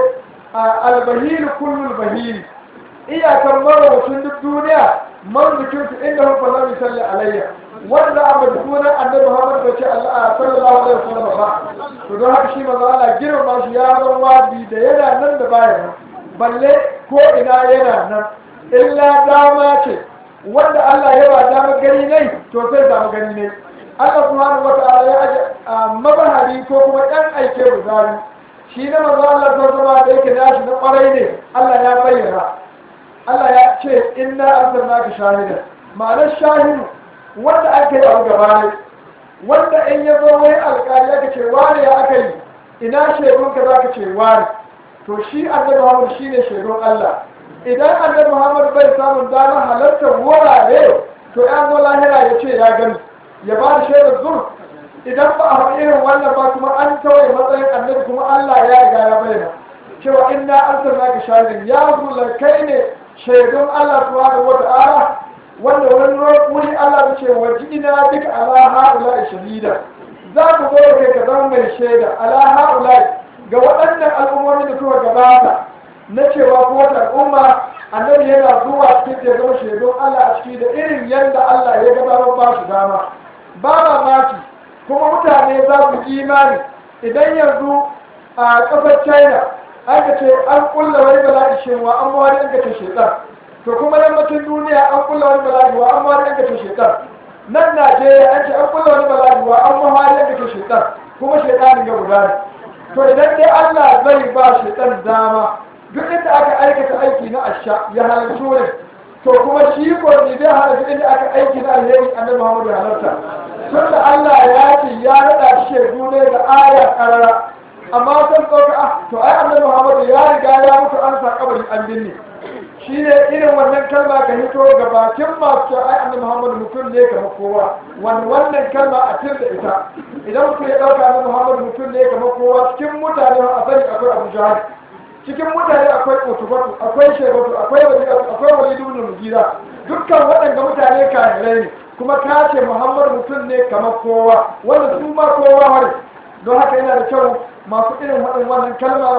albahil kullul bahil iyakar marawacin duk duniya man zikin su inda hun fara misalli alayya wanda a maduna annabi Muhammad bai ce Allah sallallahu alaihi wasallam ba to don haka shi manzo Allah girma shi ya zama wajibi da yana nan da baya nan balle ko ina yana nan illa dama ce wanda Allah ya ba dama gani ne to sai dama gani ne Allah subhanahu wata'ala ya aje mabahari ko kuma ɗan aike buzari shi na manzo Allah sallallahu da yake nashi na kwarai ne Allah ya bayyana Allah ya ce inna arsalnaka shahidan ma'anar shahidu wanda aka yi abu gaba ne wanda in ya zo wai alƙali aka ce wani ya aka yi ina shaidun ka za ka ce wani to shi annabi Muhammad shine shaidun Allah idan annabi Muhammad bai samun damar halartar wurare to ya zo lahira ya ce ya gani ya ba da shaidar zur idan ba a faɗi irin wannan ba kuma an tawaye matsayin annabi kuma Allah ya riga ya bayyana cewa inna arsalnaka shahidan ya rasulullah kai ne shaidun Allah subhanahu wa ta'ala wanda wani wuri Allah ya ce wajina bika ala haula shahida za ku zo kai ka zama mai shaida ala haula ga waɗannan al'ummomin da suka gabata na cewa ko wata al'umma annabi yana zuwa cikin da zama shaidun Allah a ciki da irin yadda Allah ya gabatar ba shi dama ba mamaki kuma mutane za su imani idan yanzu a ƙasar china aka ce an kulla wani bala'i shewa an mawari an gace shekar to kuma yammacin duniya an kulla wani bala'i wa an mawari an gace shekar nan najeriya an ce an kulla wani bala'i wa an mawari an gace shekar kuma shekarin ga guda ne to idan dai allah zai ba shekar dama duk inda aka aikata aiki na asha ya halarci wurin to kuma shi ko ne zai halarci inda aka aiki na alheri annabi muhammadu ya halarta tunda Allah ya ce ya rada shaidu ne da aya karara amma sun ɗauka ah to ai annabi Muhammad ya riga ya mutu an sa kabarin an binne shine irin wannan kalma ka hito ga bakin masu ai annabi Muhammad mutum ne kamar kowa wannan wannan kalma a tir da ita idan mutum ya ɗauka annabi Muhammad mutum ne kamar kowa cikin mutane a sani akwai Abu Jahal cikin mutane akwai Utubatu akwai Shaybatu akwai Walid akwai Walid ibn Mughira dukkan waɗanda mutane kafirai ne kuma ka ce Muhammad mutum ne kamar kowa wanda su ma kowa har don haka yana da kyau masu irin waɗin wannan kalma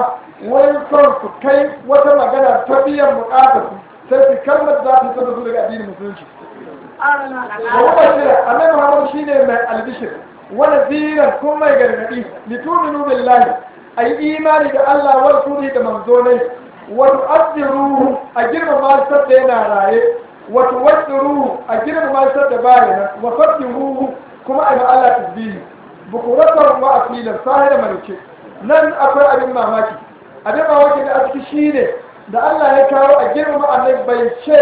wani son su kai wata magana ta biyan bukatarsu sai su kalmar za ta yi su daga addinin musulunci wa mubashira annabi Muhammad shine mai albishir wa nadiran kuma mai gargadi lituminu billahi ayi imani da Allah wa rasulihi da manzonai wa tu'azziruhu a girmama shi da yana raye wa tuwaddiruhu a girmama shi da bayana wa sabbihuhu kuma ayi Allah tasbihi bukuratan wa asilan sahira malike nan akwai abin mamaki abin mamaki da a ciki shine da Allah ya kawo a girmama annabi bai ce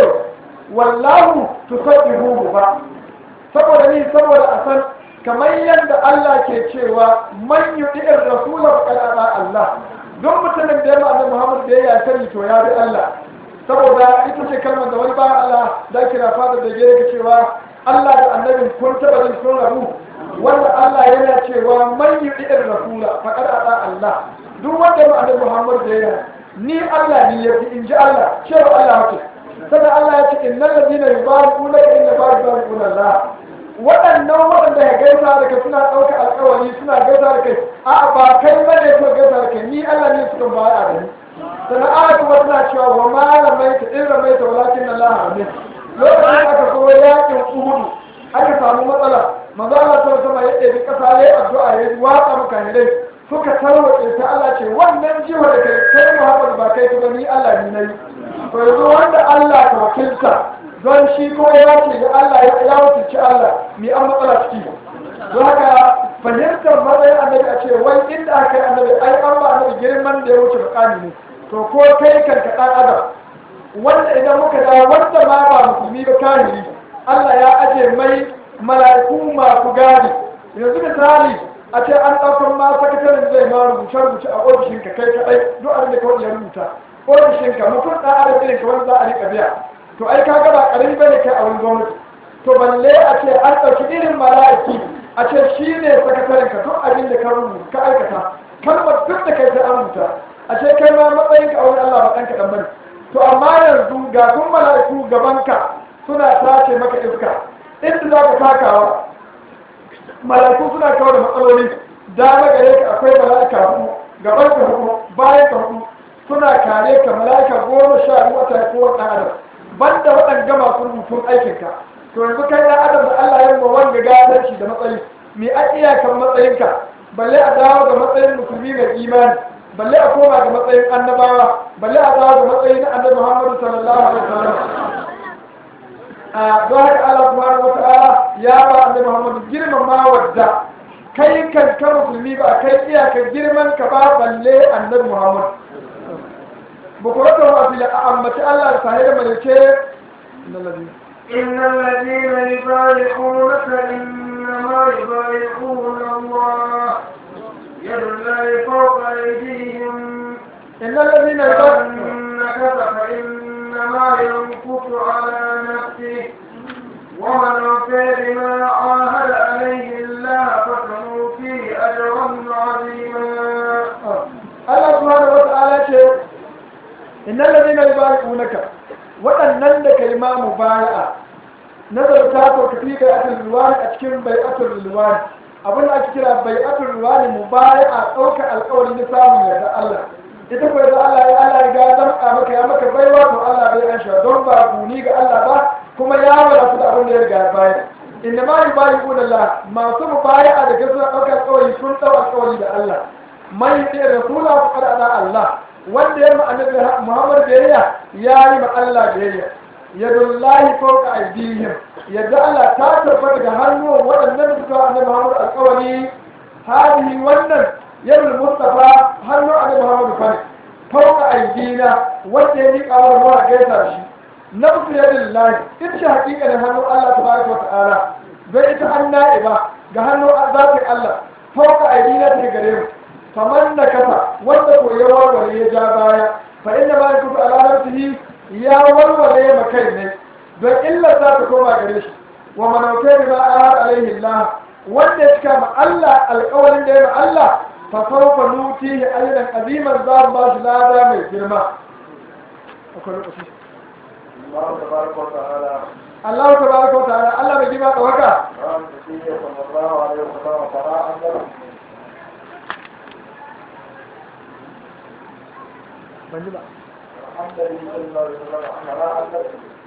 wallahu tusabbihuhu ba saboda ni saboda a san kamar yadda Allah ke cewa man yudi'ir rasula faqad ata Allah don mutumin da ya ma annabi Muhammad da ya sani to ya bi Allah saboda ita ce kalmar da wani ba Allah da kira fada da gare cewa Allah da annabin kun taba jin sun rabu wanda Allah yana cewa man yudi'ir rasula faqad ata Allah duk wanda ma annabi Muhammad da ya ni Allah ni yafi inji Allah cewa Allah hake sai Allah ya ce innal ladina yubariquna inna bariquna Allah waɗannan waɗanda ya gaisa da kai suna ɗauka alƙawari suna gaisa da kai a ba kai ba ne to gaisa da kai ni Allah ne suka ba a da ni sannan aya kuma suna cewa wa ma ramaita in ramaita walakin Allah ramin lokacin aka zo yakin Uhud aka samu matsala manzo Allah sallallahu alaihi wasallam ya ɗebi ƙasa yayi addu'a ya watsa maka hidai suka tarwace ta Allah ce wannan jiwa da kai kai Muhammad ba kai ba ni Allah ne nayi to yanzu wanda Allah ka wakilta don shi ko ya ce da Allah ya wuce Allah mai an matsala ciki don haka fahimtar matsayin annabi a ce wai inda aka yi annabi ai an ba annabi girman da ya wuce bukani ne to ko kai kanka ɗan adam wanda idan muka da wanda ma ba musulmi ba kahiri Allah ya aje mai mala'iku masu gadi yanzu misali a ce an ɗaukar ma sakataren zai ma rubuce rubuce a ofishinka kai kaɗai duk abin da kawai ya rubuta ofishinka mutum ɗan adam irin ka wanda za a riƙa biya to ai ka gaba ƙarfi bane kai a wani gwamnati to balle a ce an ɗauki irin mala'iki a ce shi ne sakataren ka duk abin da ka rubuta ka aikata kalmar duk da kai sai an rubuta a ce kai ma matsayin ka a wani Allah ba ɗan kaɗan bane to amma yanzu ga kun mala'iku gaban ka suna tace maka iska inda za ka takawa mala'iku suna kawo da matsaloli dama gare ka akwai mala'ika hudu gaban ka hudu bayan ka hudu suna kare ka mala'ika goma sha biyu wata ya kowa ɗan adam banda waɗanda masu rubutun aikinka to yanzu kai ɗan adam da Allah ya yi wanda gadarci da matsayi mai a iyakan matsayinka balle a dawo ga matsayin musulmi mai imani balle a koma ga matsayin annabawa balle a dawo ga matsayin annabi Muhammadu sallallahu alaihi wasallam a don haka Allah subhanahu wata'ala ya ba annabi Muhammadu girmama wadda kai kan ka musulmi ba kai iyakan girman ka ba balle annabi Muhammadu بكرته وأبي أمة الله سهل ملكه إن الذين إن الذين يبايعونك إنما يبايعون الله يد الله فوق أيديهم إن الذين يبايعونك فإنما ينكث على نفسه ومن وفى بما عاهد عليه الله فسنؤتيه أجرا عظيما الله سبحانه وتعالى innan da zai na ribayi'unaka waɗannan da kai ma mubaya'a nazarta ko ka fi bai'atul ruwani a cikin bai'atul ruwani abin da ake kira bai'atul ruwani mubaya'a ɗaukar alƙawari na samun yarda Allah ita ko yarda Allah ya Allah ya ga zamka maka ya maka baiwa to Allah bai an sha don ba guni ga Allah ba kuma ya wadatu da abin da ya riga ya bayar inna ma yubayi'una Allah masu mubaya'a da gaskiya ɗaukar alƙawari sun ɗau alƙawari da Allah man yi rasula faqad ana Allah wanda ya ma annabi Muhammad biyayya ya yi ma Allah biyayya yadullahi fawqa aydihim yadda Allah ta tabbata ga hannuwan waɗannan da suka annabi Muhammad alƙawari hadihi wannan yadul mustafa hannu annabi Muhammad fa fawqa aydina wanda ya miƙa wa ruwa gaisa shi nafsu yadullahi ita haƙiƙa da hannun Allah tabaraka wa ta'ala bai ita hanna'iba ga hannun zatin Allah fawqa aydina ta gare mu faman da kafa wanda ko ya warware ya ja baya fa inna ma yakutu ala nafsihi ya warware ma kai ne don illa za ta koma gare shi wa man awtari ma ahad alaihi Allah wanda ya cika ma Allah alƙawarin da ya ma Allah fa sawfa nutihi ajran aziman za ba shi lada mai girma akwai lokaci الله تبارك وتعالى Allah tabaraka wa ta'ala Allah mai girma da waka قال النبي صلى الله عليه وسلم فراء ban ji ba الحمد لله صلى الله عليه وسلم على أن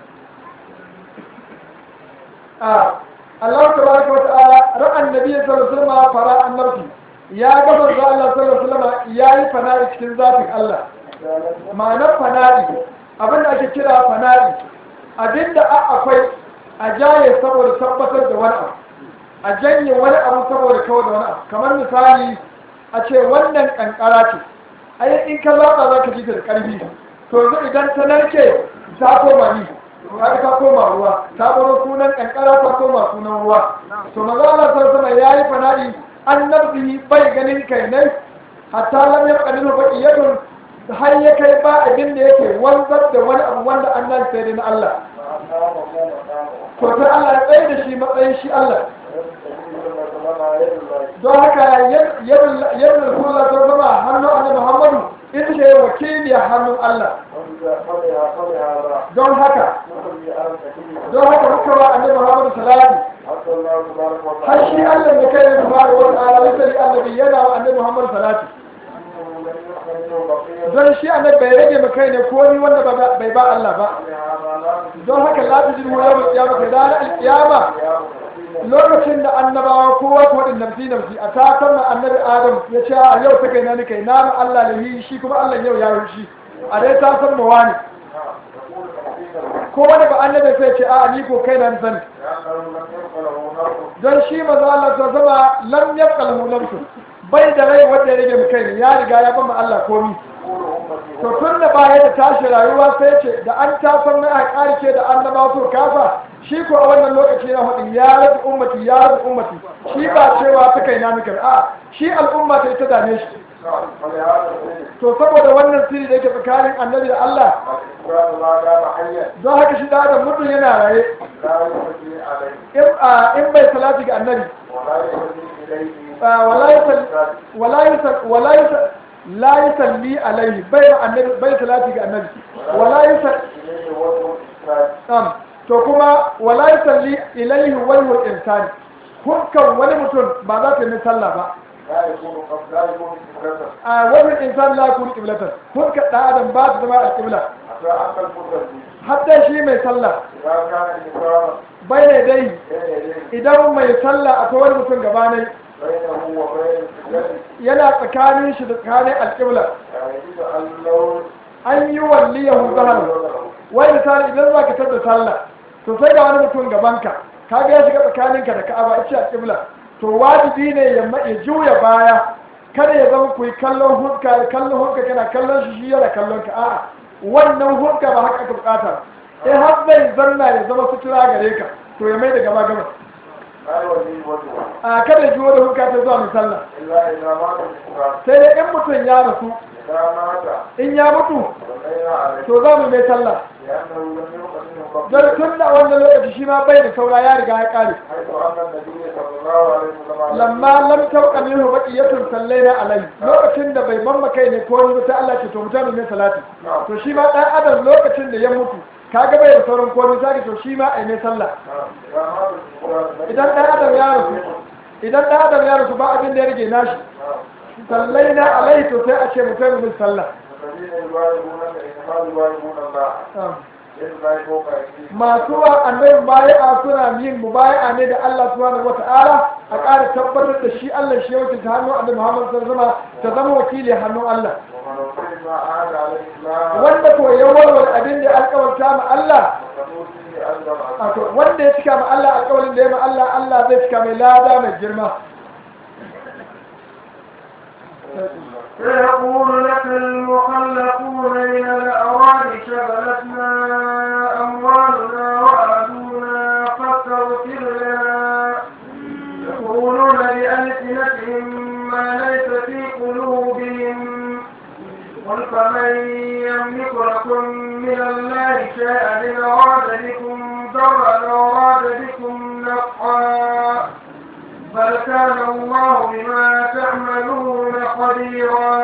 a Allah tabaraka wa ta'ala ra'an nabi sallallahu alaihi wasallam fara annabi ya ga manzo Allah sallallahu alaihi wasallam yayi fana'i cikin zatin Allah ma'anar fana'i abinda ake kira fana'i abinda a akwai a jaye saboda tabbatar da wani abu a janye wani abu saboda kawai da wani abu kamar misali a ce wannan kankara ce ai in ka zaba za ka ji da karfi to yanzu idan ta narke ta koma ni kaga ta koma ruwa ta baro sunan kankara ta koma sunan ruwa to manzo Allah sallallahu alaihi wasallam yayi fana'i annabi bai ganin kai ne hatta lam yaqdiru baqiyatun har ya kai ba abin da yake wanzar da wani abu wanda annan sai na Allah to sai Allah ya tsaye da shi matsayin shi Allah don haka yadda Rasulullah ta zama hannun Annabi Muhammadu ita ce wakili a hannun Allah don haka don haka muka ba Annabi Muhammadu salati har shi Allah da kai da subhanahu wa ta'ala misali Annabi yana wa Annabi Muhammadu salati don shi Annabi bai rage maka ne ko ni wanda bai ba Allah ba don haka la tujidu yawmal qiyamah da al-qiyama lokacin da annabawa kowa ko wadin nafsi nafsi a takar na annabi adam ya ce a yau ta kai na ni kai na ma Allah da yi shi kuma Allah yau ya yi shi a dai ta san mawa ne ko wani ba annabi sai ce a ni ko kai na ni sani don shi maza Allah ta zama lam yabqal hu nafsu bai da rai wanda ya rage mu kai ne ya riga ya bama Allah komi to tun da baya da tashi rayuwa sai ce da an ta san mai a karike da annabawa to kafa shi ko a wannan lokaci na hudu ya rabu ummati ya rabu ummati shi ba cewa ta kai na mika a shi al'umma ta ita dame shi to saboda wannan sirri da yake tsakanin annabi da Allah don haka shi da adam mutum yana raye in bai salati ga annabi wala yusal la yusalli alaihi bai annabi bai salati ga annabi wala yusal to kuma wala yusalli ilaihi wajhul insani hukkan wani mutum ba za ta yi sallah ba a wajen insan la yakunu qiblatan hukka da adam ba ta zama al-qibla hatta shi mai sallah bai ne dai idan mai sallah akwai wani mutum gaba ne yana tsakanin shi da tsakanin al-qibla an yi walliyahu zahar wai misali idan za ka tada sallah to sai ga wani mutum gabanka ka ga ya shiga tsakaninka da ka'aba ita a kibla to wajibi ne ya ya juya baya kada ya zama ku yi kallon hukka kallon hukka kana kallon shi shi yana kallon ka a'a wannan hukka ba haka aka bukata eh har zai zanna ya zama sutura gare ka to ya mai da gaba gaba a kada ji wani hukka ta zuwa misalla sai dai in mutum ya rasu in ya mutu to za mu mai sallah don tun da wannan lokaci shi ma bai da saura ya riga ya kare lamma lam tauka minhu baqiyatun sallaina alai lokacin da bai mamma kai ne ko ni ta Allah ce to mutane ne salati to shi ma dan adam lokacin da ya mutu kaga bai da sauran komai sai to shi ma ai mai sallah idan dan adam ya rasu idan dan adam ya rasu ba abin da ya rage nashi sallaina alai to sai a ce mutum bin sallah masu wa annabi baya'a suna yin mubaya'a ne da Allah subhanahu wata'ala a ƙara tabbatar da shi Allah shi yake ta hannun annabi Muhammad sallallahu alaihi wasallam ta zama wakili hannun Allah wanda ko ya warware abin da alƙawarta ma Allah wanda ya cika ma Allah alƙawarin da ya ma Allah Allah zai cika mai lada mai girma سيقول لك المخلفون من الأعراب شغلتنا أموالنا وأهلنا فاستغفر لنا يقولون بألسنتهم ما ليس في قلوبهم قل فمن يملك لكم من الله شيئا إن أراد بكم ضرا أو أراد بكم نفعا بل كان الله بما تعملون خبيرا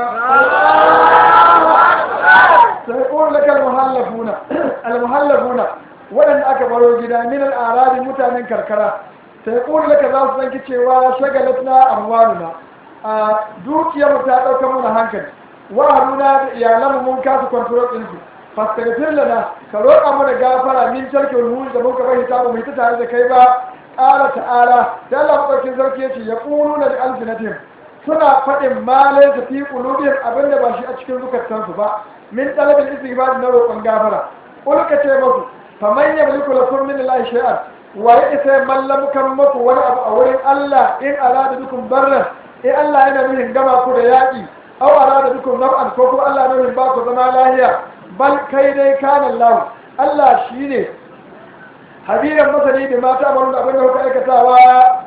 سيقول لك المهلفون المهلفون ولن أكبروا جدا من الأعراب متى كركرة سيقول لك ذا سنك cewa شغلتنا أموالنا دوكيا متى دوكا من هنكل wa haruna da iyalan mun kasa control din su fastaghfir lana ka roƙa mana gafara min tarkil hul da muka bai ta mu ta tare da kai ba qala ta'ala da Allah madaukin sarki yace yaquluna li alsinatihim suna faɗin ma laysa fi qulubihim abinda ba shi a cikin zukatansu ba min talabil istighfar na roƙon gafara ulka ce musu faman yamliku lakum min allahi shay'an wa ya isa mallamukan muku wani abu a wurin Allah in arada bikum barran in Allah yana nufin gama ku da yaƙi aw arada bikum naf'an ko ko Allah yana nufin ba ku zama lahiya bal kai dai kana Allah Allah shine habiran masani da mata mun da abin da kuka aikatawa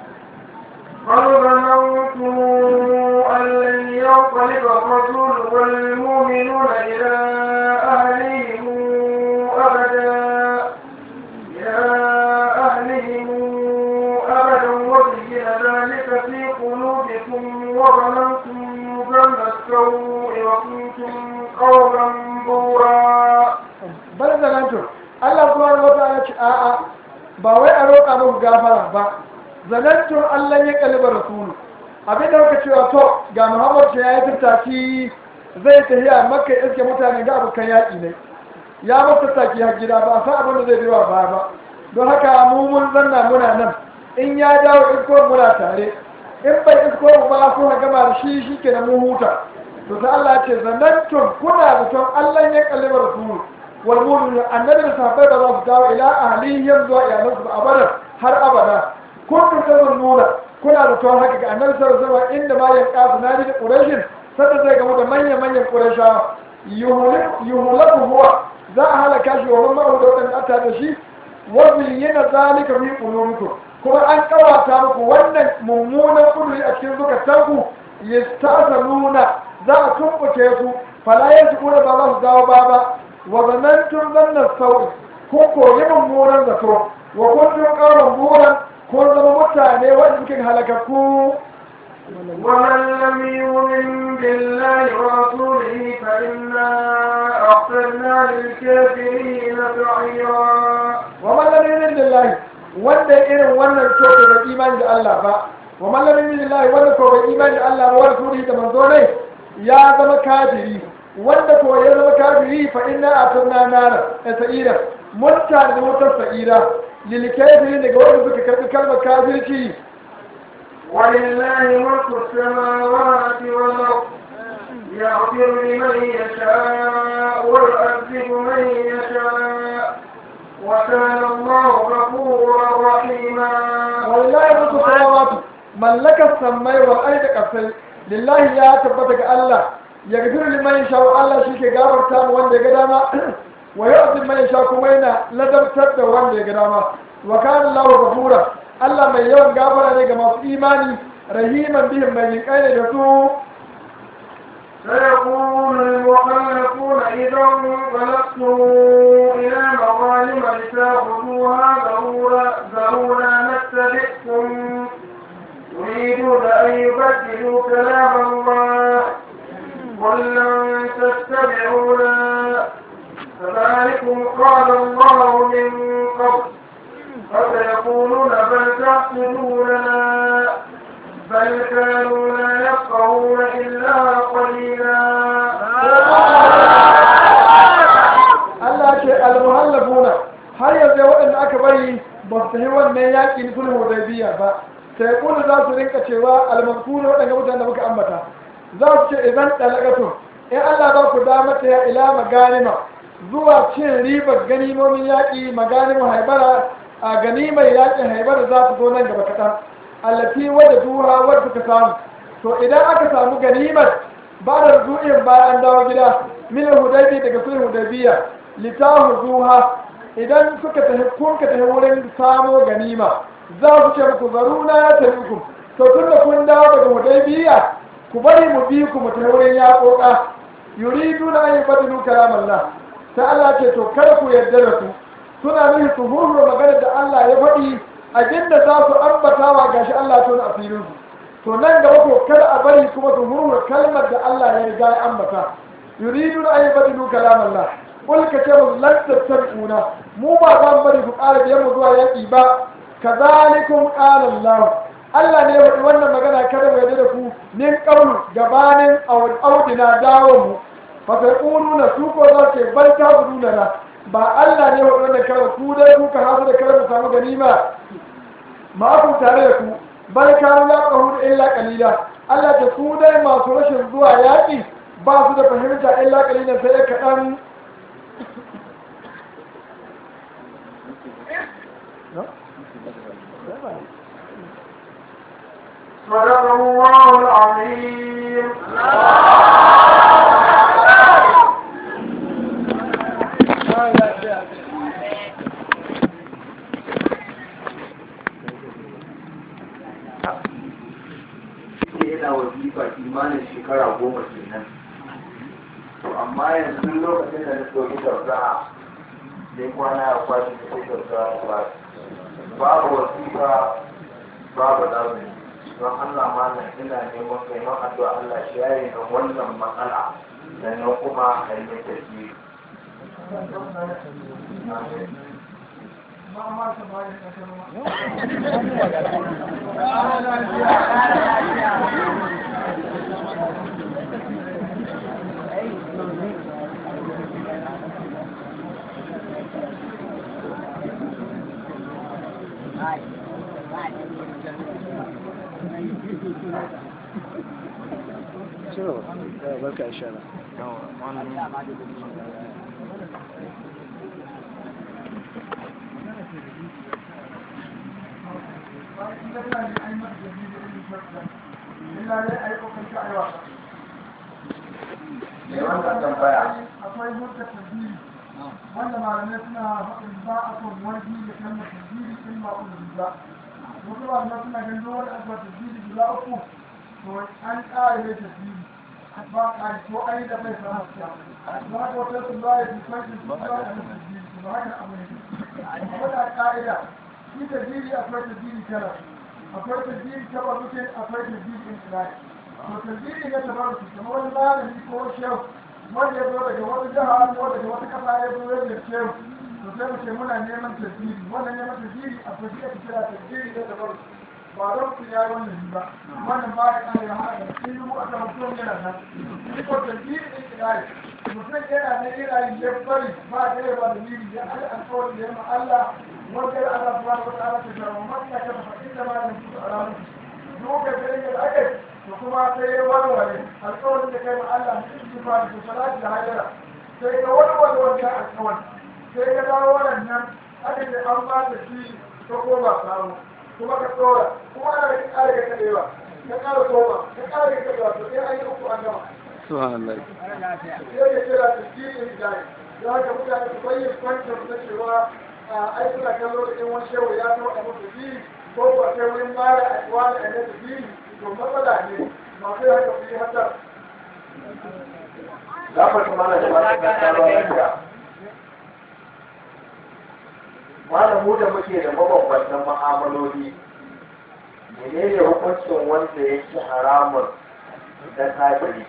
قد ظننتم أن لن ينقلب الرسول والمؤمنون إلى أهلهم أبدا إلى أهلهم أبدا وزين ذلك في قلوبكم وظننتم ظن السوء وكنتم قوما بورا bal zanantum Allah subhanahu wa ta'ala ce a'a ba wai a roƙa muku gafara ba zanantum Allah ya kalbar rasulu abin da kuka cewa to ga Muhammad ce yayi tattaki zai tafiya Makka iske mutane ga abokan yaƙi ne ya ba tattaki har gida ba san abin da zai biwa ba ba don haka mu mun zanna muna nan in ya dawo isko muna tare in bai isko mu ba so gama da shi shikenan mu huta to sai Allah ya ce zanantum kuna da ton Allah ya kalbar rasulu والمؤمنون النبي صحابه da za su dawo ila ahlihim zuwa iyalansu ba abada har abada kun tazununa kuna da tawon haka ga annabi sallallahu alaihi wasallam inda ma ya kafu nadi da quraishin sai zai gamu da manyan manyan quraisha yuhulaku huwa za a halaka shi wa mamma da wadan ata da shi wa yana zalika fi qulubikum kuma an kawata muku wannan mummunan kuduri a cikin zukatanku yastasaluna za a tumbuke su fala yanzu ba za su dawo ba ba وظننتم ظن السوء كوكو يمن مورا ذاتو وكنتم قوما بورا كون زما متاني وإنكم هلككو ومن لم يؤمن بالله ورسوله فإنا أعتدنا للكافرين سعيرا ومن لم يؤمن بالله wanda irin wannan coke da imani da Allah ba wa man lam yu'min billahi wanda ko bai imani da Allah ba wa rasulihi da manzo ne ya zama kafiri wanda ko ya zama kafiri fa inna atanna nara sa'ira mutta da wutar sa'ira lil kafirin daga wanda suka karbi kalmar kafirci walillahi mulku samawati wal ard yaghfiru liman yasha wa yu'adhibu man yasha wa kana Allahu ghafurur rahima wallahi mulku samawati mallaka samai wal ardi qasai lillahi ya tabbata ga Allah ya gafiru liman yasha Allah shi ke gafarta mu wanda ya ga dama wa yu'adhib man yasha kuma yana ladabtar da wanda ya ga dama wa kana Allahu ghafura Allah mai yawan gafara ne ga masu imani rahiman bihim mai jinkai da su سيقول المخلفون إذا انطلقتم إلى مظالم لتأخذوها ذرونا نتبعكم يريدون أن يبدلوا كلام الله قل لن تتبعونا فذلكم قال الله من قبل فسيقولون بل تحسدوننا بل كانوا لا يفقهون إلا قليلا Allah ce al-muhallafuna har yanzu waɗanda aka bari ba su yi wannan yaƙin sulhu Hudaybiya ba sai kuma za su rinka cewa al-mazkur waɗanda mutanen da muka ambata za su ce idan dalagatu in Allah ba ku damar ta ya ila maganima zuwa cin ribar ganimomin yaƙi maganimin haibara a ganimar yaƙin haibara za su zo nan gaba kaɗan allati wadda duha wadda suka samu to idan aka samu ganimar ba da zuɗin bayan dawo gida min hudaybi daga sulhu hudaybiya litahu zuha idan suka tafi kun ka tafi wurin samo ganima za su ce muku zaruna ya tafi ku to tun da kun dawo daga hudaybiya ku bari mu bi ku mu tafi wurin yaƙoƙa yuriduna an yubaddilu kalamallah sai Allah ce to kada ku yarda da su suna nufin su hurhura maganar da Allah ya faɗi abinda za su ambatawa gashi Allah tona a filin su to nan gaba ko kada a bari kuma su hurhura kalmar da Allah ya riga ya ambata yuridu an yubaddilu kalam Allah kul ka ce musu lan tattabi'una mu ba zan bari ku ƙara biyan mu zuwa yaƙi ba kazalikum qala Allah Allah ne ya faɗi wannan magana kada mu yarda da ku min qawlu gabanin audina dawo mu fa sai quluna su ko za ce bal ta guduna na ba Allah ne ya faɗi wannan kada ku dai ku ka hasu da kada mu samu ganima ma ku tare da ku bal kanu la qahud illa qalila Allah ta su dai masu rashin zuwa yaƙi ba su da fahimta illa qalila sai kaɗan. صدق الله العظيم. yana wazifa imanin shekara goma kenan to amma yanzu lokacin da na ɗauki tausa sai kwana ya kwashi da sai tausa ya kwashi babu wazifa babu ɗaukar don Allah malam ina neman neman addu'a Allah shi yayi na wannan matsala da nan kuma a yi mai tafi. Sure, barka ishara. Me wannan tambaya? Akwai hujjar tasiri wanda malamai suna faɗin ba a son wani da kalmar tasiri in ba ku da wasu malamai suna ganin wani abuwa tasiri guda uku to an ƙara mai tasiri ba a ko an yi da bai samu siya ba ko ta sun ba ya fi kwanci su ba a yi tasiri ba haka abu ne wadda ƙa'ida shi tasiri akwai tasiri kala akwai tasiri tabarukin akwai tasiri in tsirrai to tasiri na tabaruki kamar wani malami ko shehu wanda ya zo daga wata jiha ko daga wata kasa ya zo ya zirce to sai mu ce muna neman tasiri wannan neman tasiri a fashe ake kira tasiri na tabaruki ba don su ya wannan ba wannan ba ya kare haka da shi mu aka mutum yana nan shi ko tasiri ne kidai mutum yana nan yana yin ya bari ba da ya ba da miri ya al alƙawari da yamma Allah wanda Allah subhanahu wa ta'ala ta jama man ya kafa inda ma yin su alamu lokacin da aka to kuma sai ya warware alƙawarin da kai ma Allah mutum ba da salati da hajara sai ka warware wannan alƙawari sai ka dawo wannan aka ce an ba da shi ko ko ba samu kuma ka tsora kuma ana da ƙara ga kadewa ka ƙara koma ka ƙara ga kadewa to sai an yi uku an gama Subhanallah. sai ya kira ta cikin jari za ka mutane su bayyana kwanciyar da cewa ai suna kallo da in wani shewa ya taɓa a mutu biyu ko ba sai wurin mara a wani a yadda biyu to matsala ne masu yi haka fi hatar. Za ku kuma na da masu gaggawa lafiya. Malamu da muke da mabambantan ma'amaloli, menene hukuncin wanda ya ci haramun da kafiri?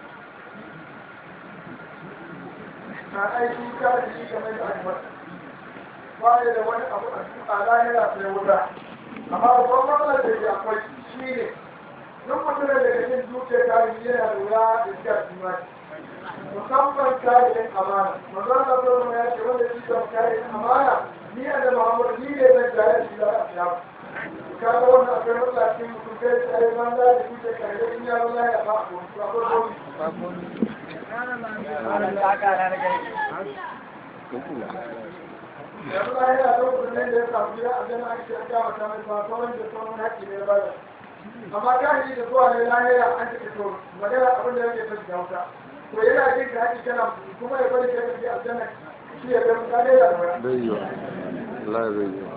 Na aiki kafiri game da albar. Ba ya da wani abu a lahira sai wuta. Amma babban matsalar da ke akwai shi ne duk mutum da daga cikin dukiyar tarihi yana lura da shi a imani musamman tarihin amana manzon da zo ya ce wanda shi da tarihin amana ni a da Muhammad ni ne zan jaya shi da ya ka ga wannan akwai matsala cikin mutum kai sai ban da shi da kare in ya zo ya ba ko ba ko ko yanzu na yana da kudin da ya samu gida a jana ake an gama ta mai ba sauran da sauran haƙƙi ne ba da amma kahiri da zuwa ne lahira an take to magana abin da yake fashi da wuta to yana jin ka haƙƙi kana kuma ya bari ka tafi aljanna shi ya zama ka daina da wani. Bai yiwa. Allah bai yiwa.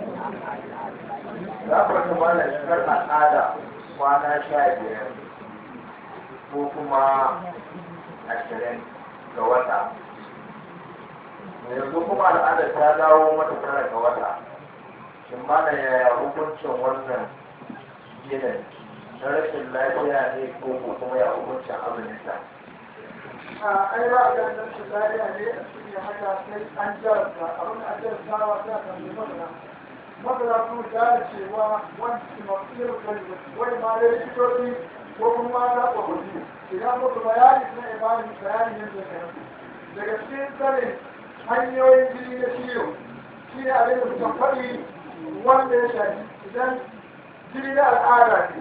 Za ku kuma na shigar al'ada kwana sha biyar ko kuma ashirin ga wata. Yanzu kuma al'adar ta dawo mata tara ga wata. Shin mana yaya hukuncin wannan ginin na rashin lafiya ne ko kuma ya hukuncin azuminta? A ai ba a ganin rashin lafiya ne a cikin haka sai an jarabta abin da an jarabta wa sai a kan zama da masana su gane cewa wani mafi kalli wani ma da likitoci ko kuma mata tsofaffi idan muku bayani na imani bayani ne zai kai daga cikin tsarin hanyoyin jini na ciwo shi ne abin da suka faɗi wanda ya shafi idan jini na al'ada ne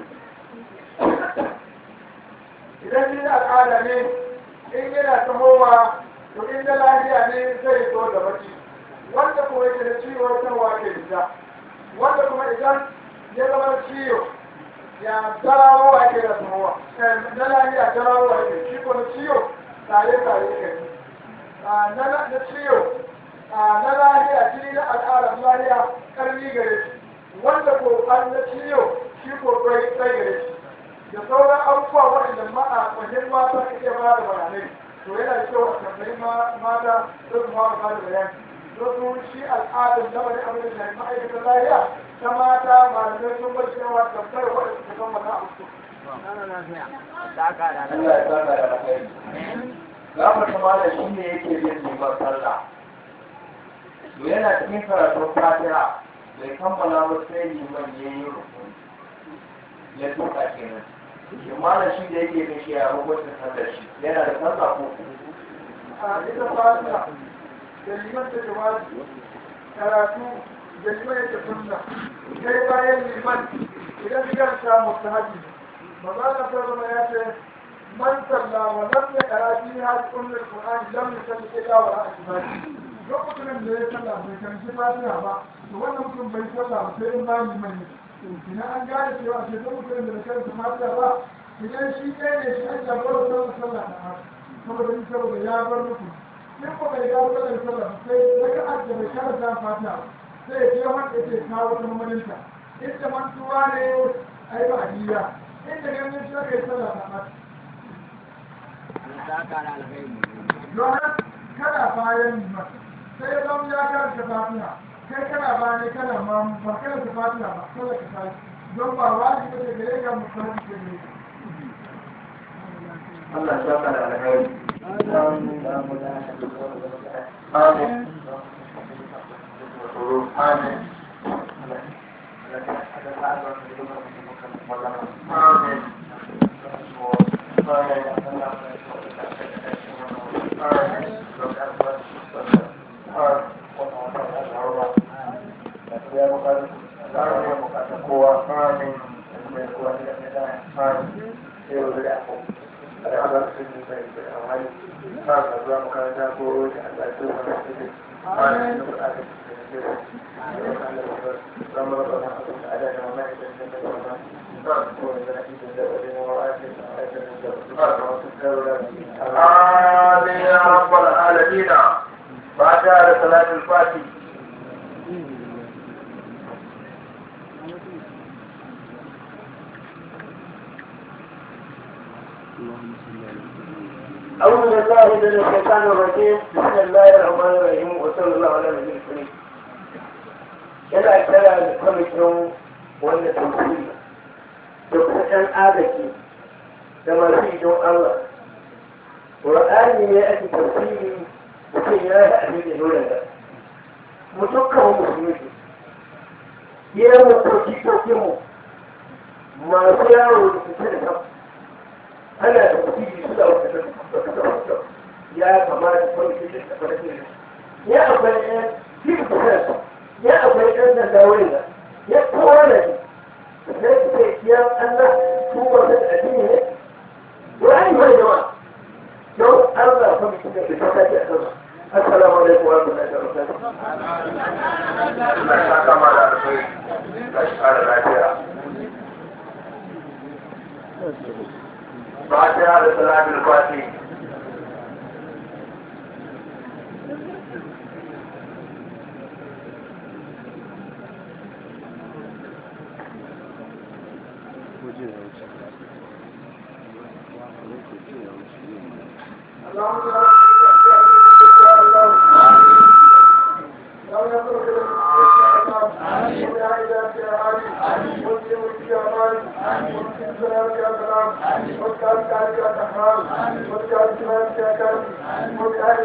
idan jini na al'ada ne in yana tahowa to in na lafiya ne zai zo da baki wanda kuma yake da ciwo ta wake da wanda kuma idan ya zama ciwo ya zararo ake da tahowa na lafiya zararo ake shi ko na ciwo tare tare yake na ciwo na lafiya jini na al'ada lafiya karni gare shi wanda ko an na ciwo shi ko bai tsaye gare shi da sauran abubuwa waɗanda ma'a fahim mata kake ba da bayanai to yana da kyau a tambayi mata don su fara ba da bayani don su shi al'adun na wani abin da shi ma'aikatan lafiya ta mata malamai sun bar cewa tambayar waɗanda suka san wani abu su. Allah ya saka da alkhairi. Gafar kamala shi ne yake bin neman sallah. To yana cikin karatun fatiha bai kammala ba sai liman ya yi rukun ya tuka kenan. Imana shi da yake bin shi ya hukunta sallar shi yana da sallah ko a ita fatiha da liman ta jawabi karatu da liman ya sunna kai bayan liman idan kan samu sahabi magana ta zama ya ce man salla wa lam yaqra fiha ummul qur'an lam yusalli illa wa al-imam duk mutumin da ya salla bai karanci fatiha ba to wannan mutum bai salla sai in bayan liman ne ina an gane cewa a shekaru mutum da karanta fatiha ba idan shi ɗaya ne shi an jagora sallar sallah da haka saboda in saboda ya bar mutum in ko bai gawo sallar sallah sai daga ajiye bai karanta fatiha sai ya je wanda ya ce kawo ta mamarinta inda mantuwa ne a yi ba'adiyya inda ganin shi aka yi sallah da haka don kana bayan liman sai zan ya karanta fatiha kai kana bayan kana ma ba karanta fatiha ba sallah ka tashi don ba wani ba da gare ga mutum ke ne Allah ya saka da alkhairi. Amin. Amin. آمين يا رب العالمين. بعد صلاة الفاتحة أعوذ بالله من الشيطان الرجيم. بسم الله الرحمن الرحيم وصلى الله على النبي الكريم. yana kira da kwamitin wanda tausayi da kuma ɗan adaki da masu don Allah. Ƙur'ani ne ake tausayi mutum ya yi abin da nuna da mutum kawo musulmi yi mu ko jikokinmu masu yawo da fita da kan ana da tausayi su da wata ya kamata kwamitin da ta farke ya akwai ɗan cikin kusurarsa ya akwai ɗan sanda wurin da ya kowa da shi sai su ce ya Allah su wata da addini ne wani mai jama'a don Allah kuma su ne da ta ce a sama assalamu alaikum wa rahmatullahi wa barakatuh. Allah ya kama da alkhairi da shi kare lafiya. Fatiha da salatul fatiha.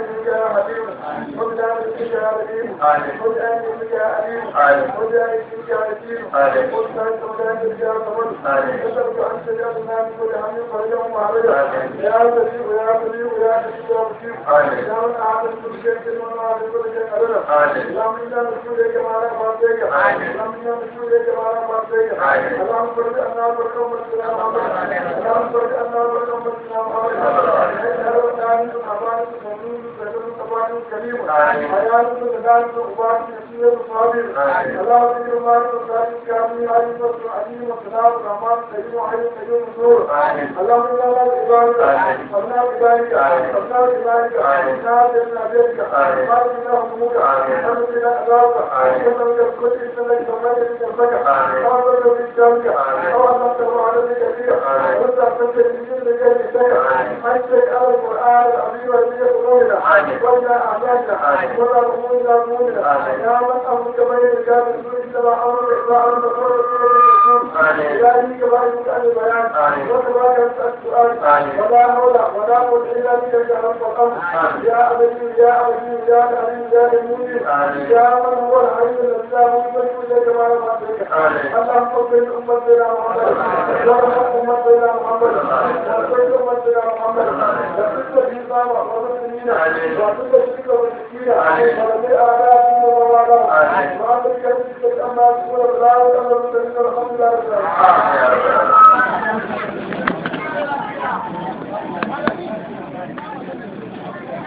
علمك يا حليم خذ علمك يا عليم خذ علمك يا عليم خذ علمك يا حكيم خذ علمك يا صبر نسألك أن تجعلنا من كل هم فرجا ومهرجا يا سليم يا سليم يا حكيم يا حكيم يا من أعلم كل شيء كلمة وأعلم كل شيء قدرا اللهم إنا نشكرك ما لا فاتك اللهم إنا نشكرك ما لا فاتك اللهم فرج أنا بركم السلام عليكم اللهم فرج أنا بركم السلام عليكم يا رب العالمين أبارك سنون سجد تبارك كريم حياة الجلال وقوات نسير الصابر اللهم ذكر ما يصلي كامل عليم وعليم وسلام الرحمن الرحيم وحي القيوم النور اللهم إنا لا عبادك أبناء عبادك أبناء عبادك أبناء عبادك ما بنا همومك نحن بنا أذابك كما يذكر إنسان يسمى بجنبك كما يذكر بجنبك أو أن تبع على ذكرك وأنت أحسنت من ذكرك أنت على القرآن العظيم الذي قلوبنا وإلى أعمالنا ولا أمورنا أمورنا يا من أمرك بين الكافر إنما أمرك إذا أمرك رسول الرسول إلهي كما يمكن أن البيان وكما كانت السؤال ولا حول ولا قوة إلا بك يا رب الأمر يا أبدي يا أبدي يا أبدي يا المؤمن يا من هو الحي الذي لا يملك إلا كما يملك اللهم صل أمة سيدنا محمد وارحم أمة سيدنا محمد وارحم أمة سيدنا محمد وكل في صام ومسلمين وكل شرك ومشركين ولم أعداء وموالاه وأنت كذلك أما تقول الله أمر سيدنا